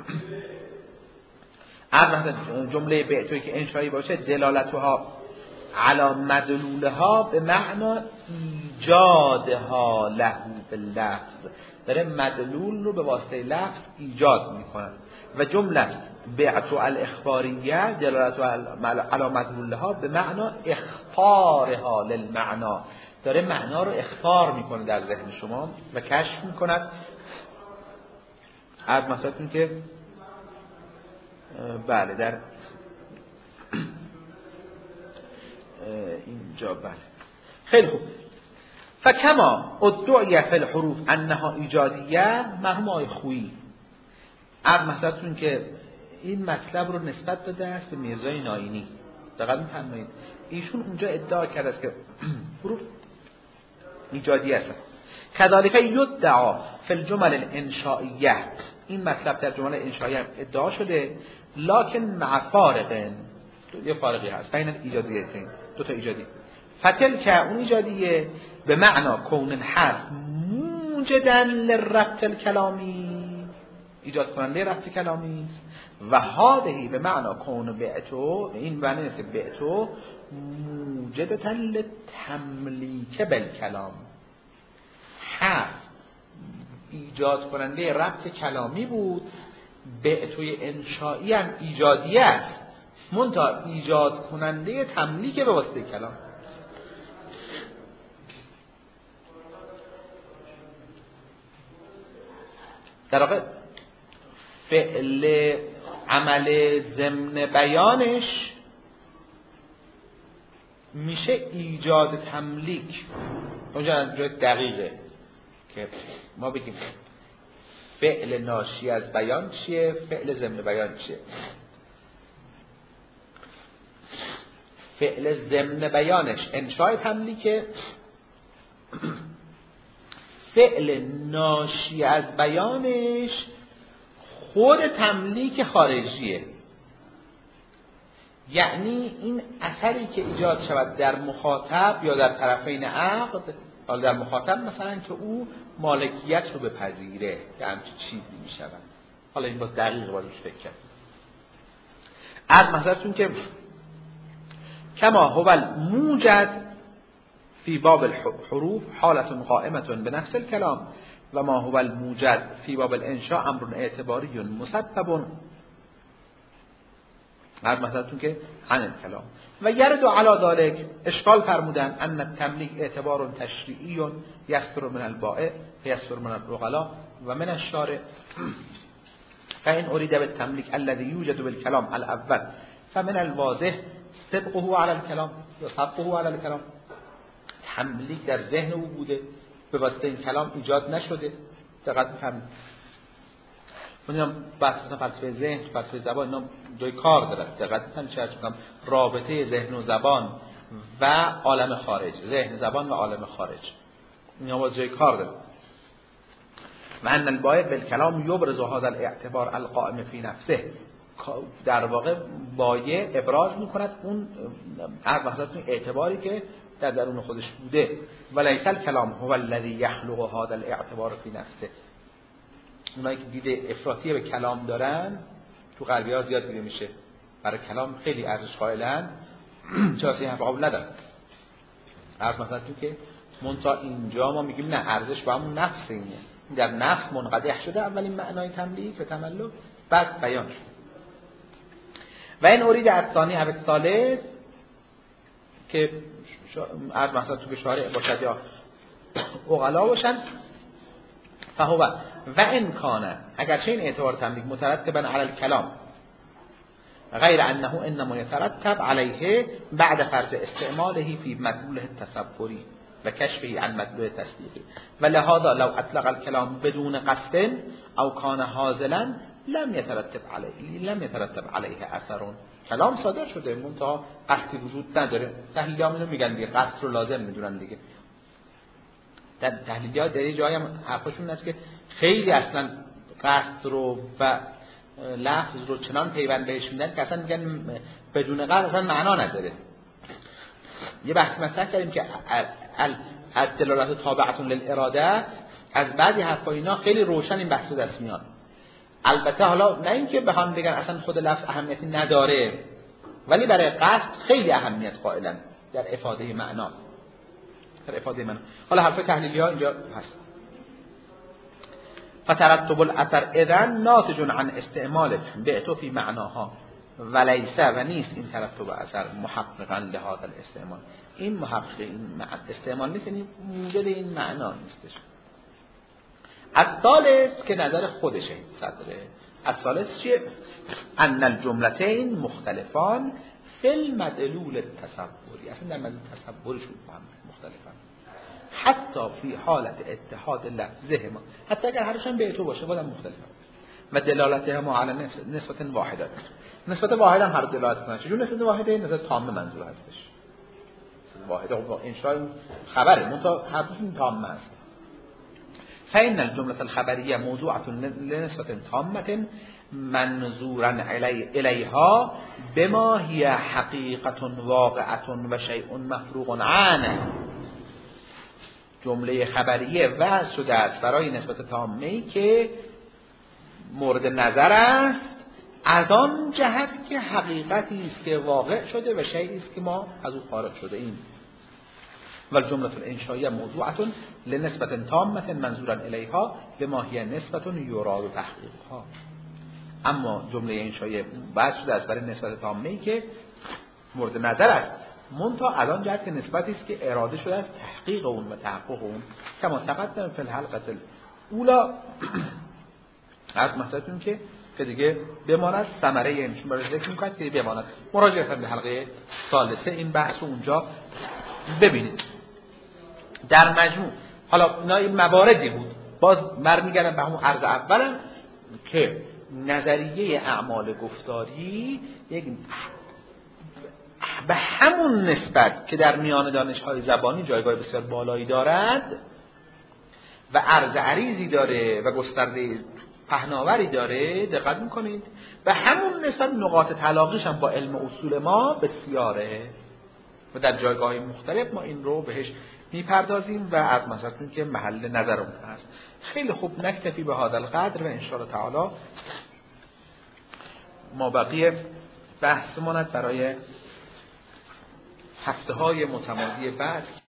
اگر جمله بعتوی که انشایی باشه دلالتها علی مدلولها به معنی ایجادها له باللفظ، داره مدلول رو به واسطه لفظ ایجاد میکنه. و جمله بعت الاخباریه دلالتها علی مدلولها به معنی اخبارها للمعنا، داره معنا رو اخبار میکنه در ذهن شما و کشف میکند. از مثلا که بله در اینجا بله خیلی خوب. فکما ادعی فی الحروف انها ایجادیه، مرحوم آقای خویی از مثلا که این مطلب رو نسبت داده است به میرزای ناینی. دقیقاً می‌فرمایید ایشون اونجا ادعا کرده است که حروف ایجادی است. کذالک یدعا فی الجمل الانشائیه، این مطلب در جمل انشائیه ادعا شده، لکن مع فارق، یه فارقی هست بین ایجادیتین، دو تا ایجادی. فتل که اون ایجادیه به معنا کون الحرف موجدا للربط الکلامی، ایجاد کننده ربط کلامی، و هذه به معنا کون بعتو، این معنی است که بعتو موجدتا للتملیک بالکلام، حرف ایجاد کننده ربط کلامی بود، بعتوی انشایی هم ایجادیه است، منتها ایجاد کننده تملیک به واسطه کلام. در واقع فعل عمل ضمن بیانش میشه ایجاد تملیک. اونجا جای دقیقه که ما بگیم فعل ناشی از بیان چیه، فعل ضمن بیان چیه. فعل ضمن بیانش انشاء تملیکه، فعل ناشی از بیانش خود تملیک خارجیه. یعنی این اثری که ایجاد شود در مخاطب یا در طرفین عقد، حالا در مخاطب مثلا که او مالکیت رو بپذیره که همچین چیزی می شود. حالا این باز دقیق باید روش فکر کرد. از مثلا که کما هو الموجد فی باب الحروف حالت قائمة بنفس الكلام و ما هو الموجد فی باب الانشاء امر اعتباری مسبب، هر مثلا که عن الكلام. و یرد علی ذلك اشکال فرمودن ان التملیک اعتبار تشریعی یصدر من البائع یصدر من العقلاء و من الشارع، فإن أريد بالتملیک الذي يوجد بالكلام الاول فمن الواضح سبقه على الكلام یا سبقه على الكلام، تملیک در ذهن او بوده به واسطه این کلام ایجاد نشده. دقت بفرمایید اونم بحث مثلا فلسفه ذهن، فلسفه زبان اینا جای کار داره. دقت بفرمایید چه چون رابطه ذهن و زبان و عالم خارج، ذهن زبان و عالم خارج اینا با جای کار داره. و ان البائع بالکلام یبرز هذا الاعتبار القائم فی نفسه، در واقع بایع ابراز میکند اون از وحدت اعتباری که در درون خودش بوده. ولیس الکلام هو الذی یخلق هذا الاعتبار فی نفسه، اونایی که دیده افراطی به کلام دارن تو غربی‌ها زیاد دیده میشه، برای کلام خیلی ارزش قائلن، چرا این حرف قبول ندارن. عرض مثلا تو که منتها اینجا ما میگیم نه، ارزش با همون نفس اینه، در نفس منقدح شده اولین معنای تملیک و تملک، بعد بیان شد. و این اورید الثانی او الثالث که عرض مثلا تو به شارع باشد یا عقلا باشن، فهو و ان کان، اگرچه این اعتبار تملیک مترتبا علی الکلام غیر انه انما يترتب علیه بعد فرض استعماله فی مدلوله التصوری و کشفه عن مدلول تصدیقی، و لهذا لو اطلق الكلام بدون قصد او کان حاصلا لم يترتب علیه لم يترتب علیه اثر. کلام صادر شده منتها قصدی وجود نداره. تحلیلی‌ها اینو میگن دیگه، قصد رو لازم میدونن دیگه. در تحلیلی‌ها در یه جایی هم حرفشون هست که خیلی اصلا قصد رو و لفظ رو چنان پیوند بهش میدن که اصلا میگن بدون قصد اصلا معنا نداره. یه بحث مطرح کردیم که الدلالت تابعه للاراده، از بعضی حرفا اینا خیلی روشن این بحث دست میاد. البته حالا نه اینکه بخوام بگن اصلا خود لفظ اهمیتی نداره، ولی برای قصد خیلی اهمیت قائلن در افاده معنا، در افاده معنا. حالا حرف تحلیلی ها اینجا هست. فترتب الاثر اذن ناتج عن استعمال بعتو فی معناها ولیس و نیست این ترتب اثر محققا لهذا الاستعمال. این محقق این استعمال نیست، یعنی موجد این معنا نیستش. الثالث که نظر خودشه صدره، الثالث چیه؟ ان الجملتین مختلفان فی المدلول التصوری، اصلا در مدلول تصورشون با هم مختلفن، حتی فی حالت اتحاد لفظهما، حتی اگر هرشون به تو باشه بازم مختلفن. و دلالتهما علی نسبت واحده، نسبت واحده هم هر دلالت کنن. چجور نسبت واحده؟ نسبت تامه منظور هستش. نسبت واحده با انشاء خبره، منتها هر دوشون تامه است. فإن الجملة الخبرية موضوعة لنسبة تامة منظورا إليها بما هي حقيقة واقعة و شيء مفروغ عنه. جمله خبریه وضع شده است برای نسبت تامه‌ای که مورد نظر است از آن جهت که حقیقتی است که واقع شده و شیئی است که ما از او خارج شده ایم. و الجمله الانشائیه موضوعه لنسبت تامه منظورا الیها بما هی نسبت یراد تحقیقها. اما جمله انشائیه وضع شده است برای نسبت تامه‌ای که مورد نظر است، منتها از آن جهت که نسبتی است که اراده شده است تحقیق اون و تحقق اون. کما تقدم فی الحلقه الاولى از مثلا که که دیگه بماند ثمره اینشون برای ذکر میکنید که بماند. مراجعه کنید به حلقه ثالثه این بحث رو اونجا ببینید. در مجموع حالا اینا این مواردی بود، باز برمیگردم به همون عرض اولم که نظریه اعمال گفتاری یک به همون نسبت که در میان دانش‌های زبانی جایگاه بسیار بالایی دارد و عرض عریضی داره و گسترده پهناوری داره، دقت میکنید، و همون نسبت نقاط تلاقیش هم با علم اصول ما بسیاره و در جایگاه مختلف ما این رو بهش میپردازیم و از مثلا که محل نظرمون هست. خیلی خوب، نکتفی به هذا القدر و ان شاء الله تعالی ما بقیه بحثمون برای هفته های متمادی بعد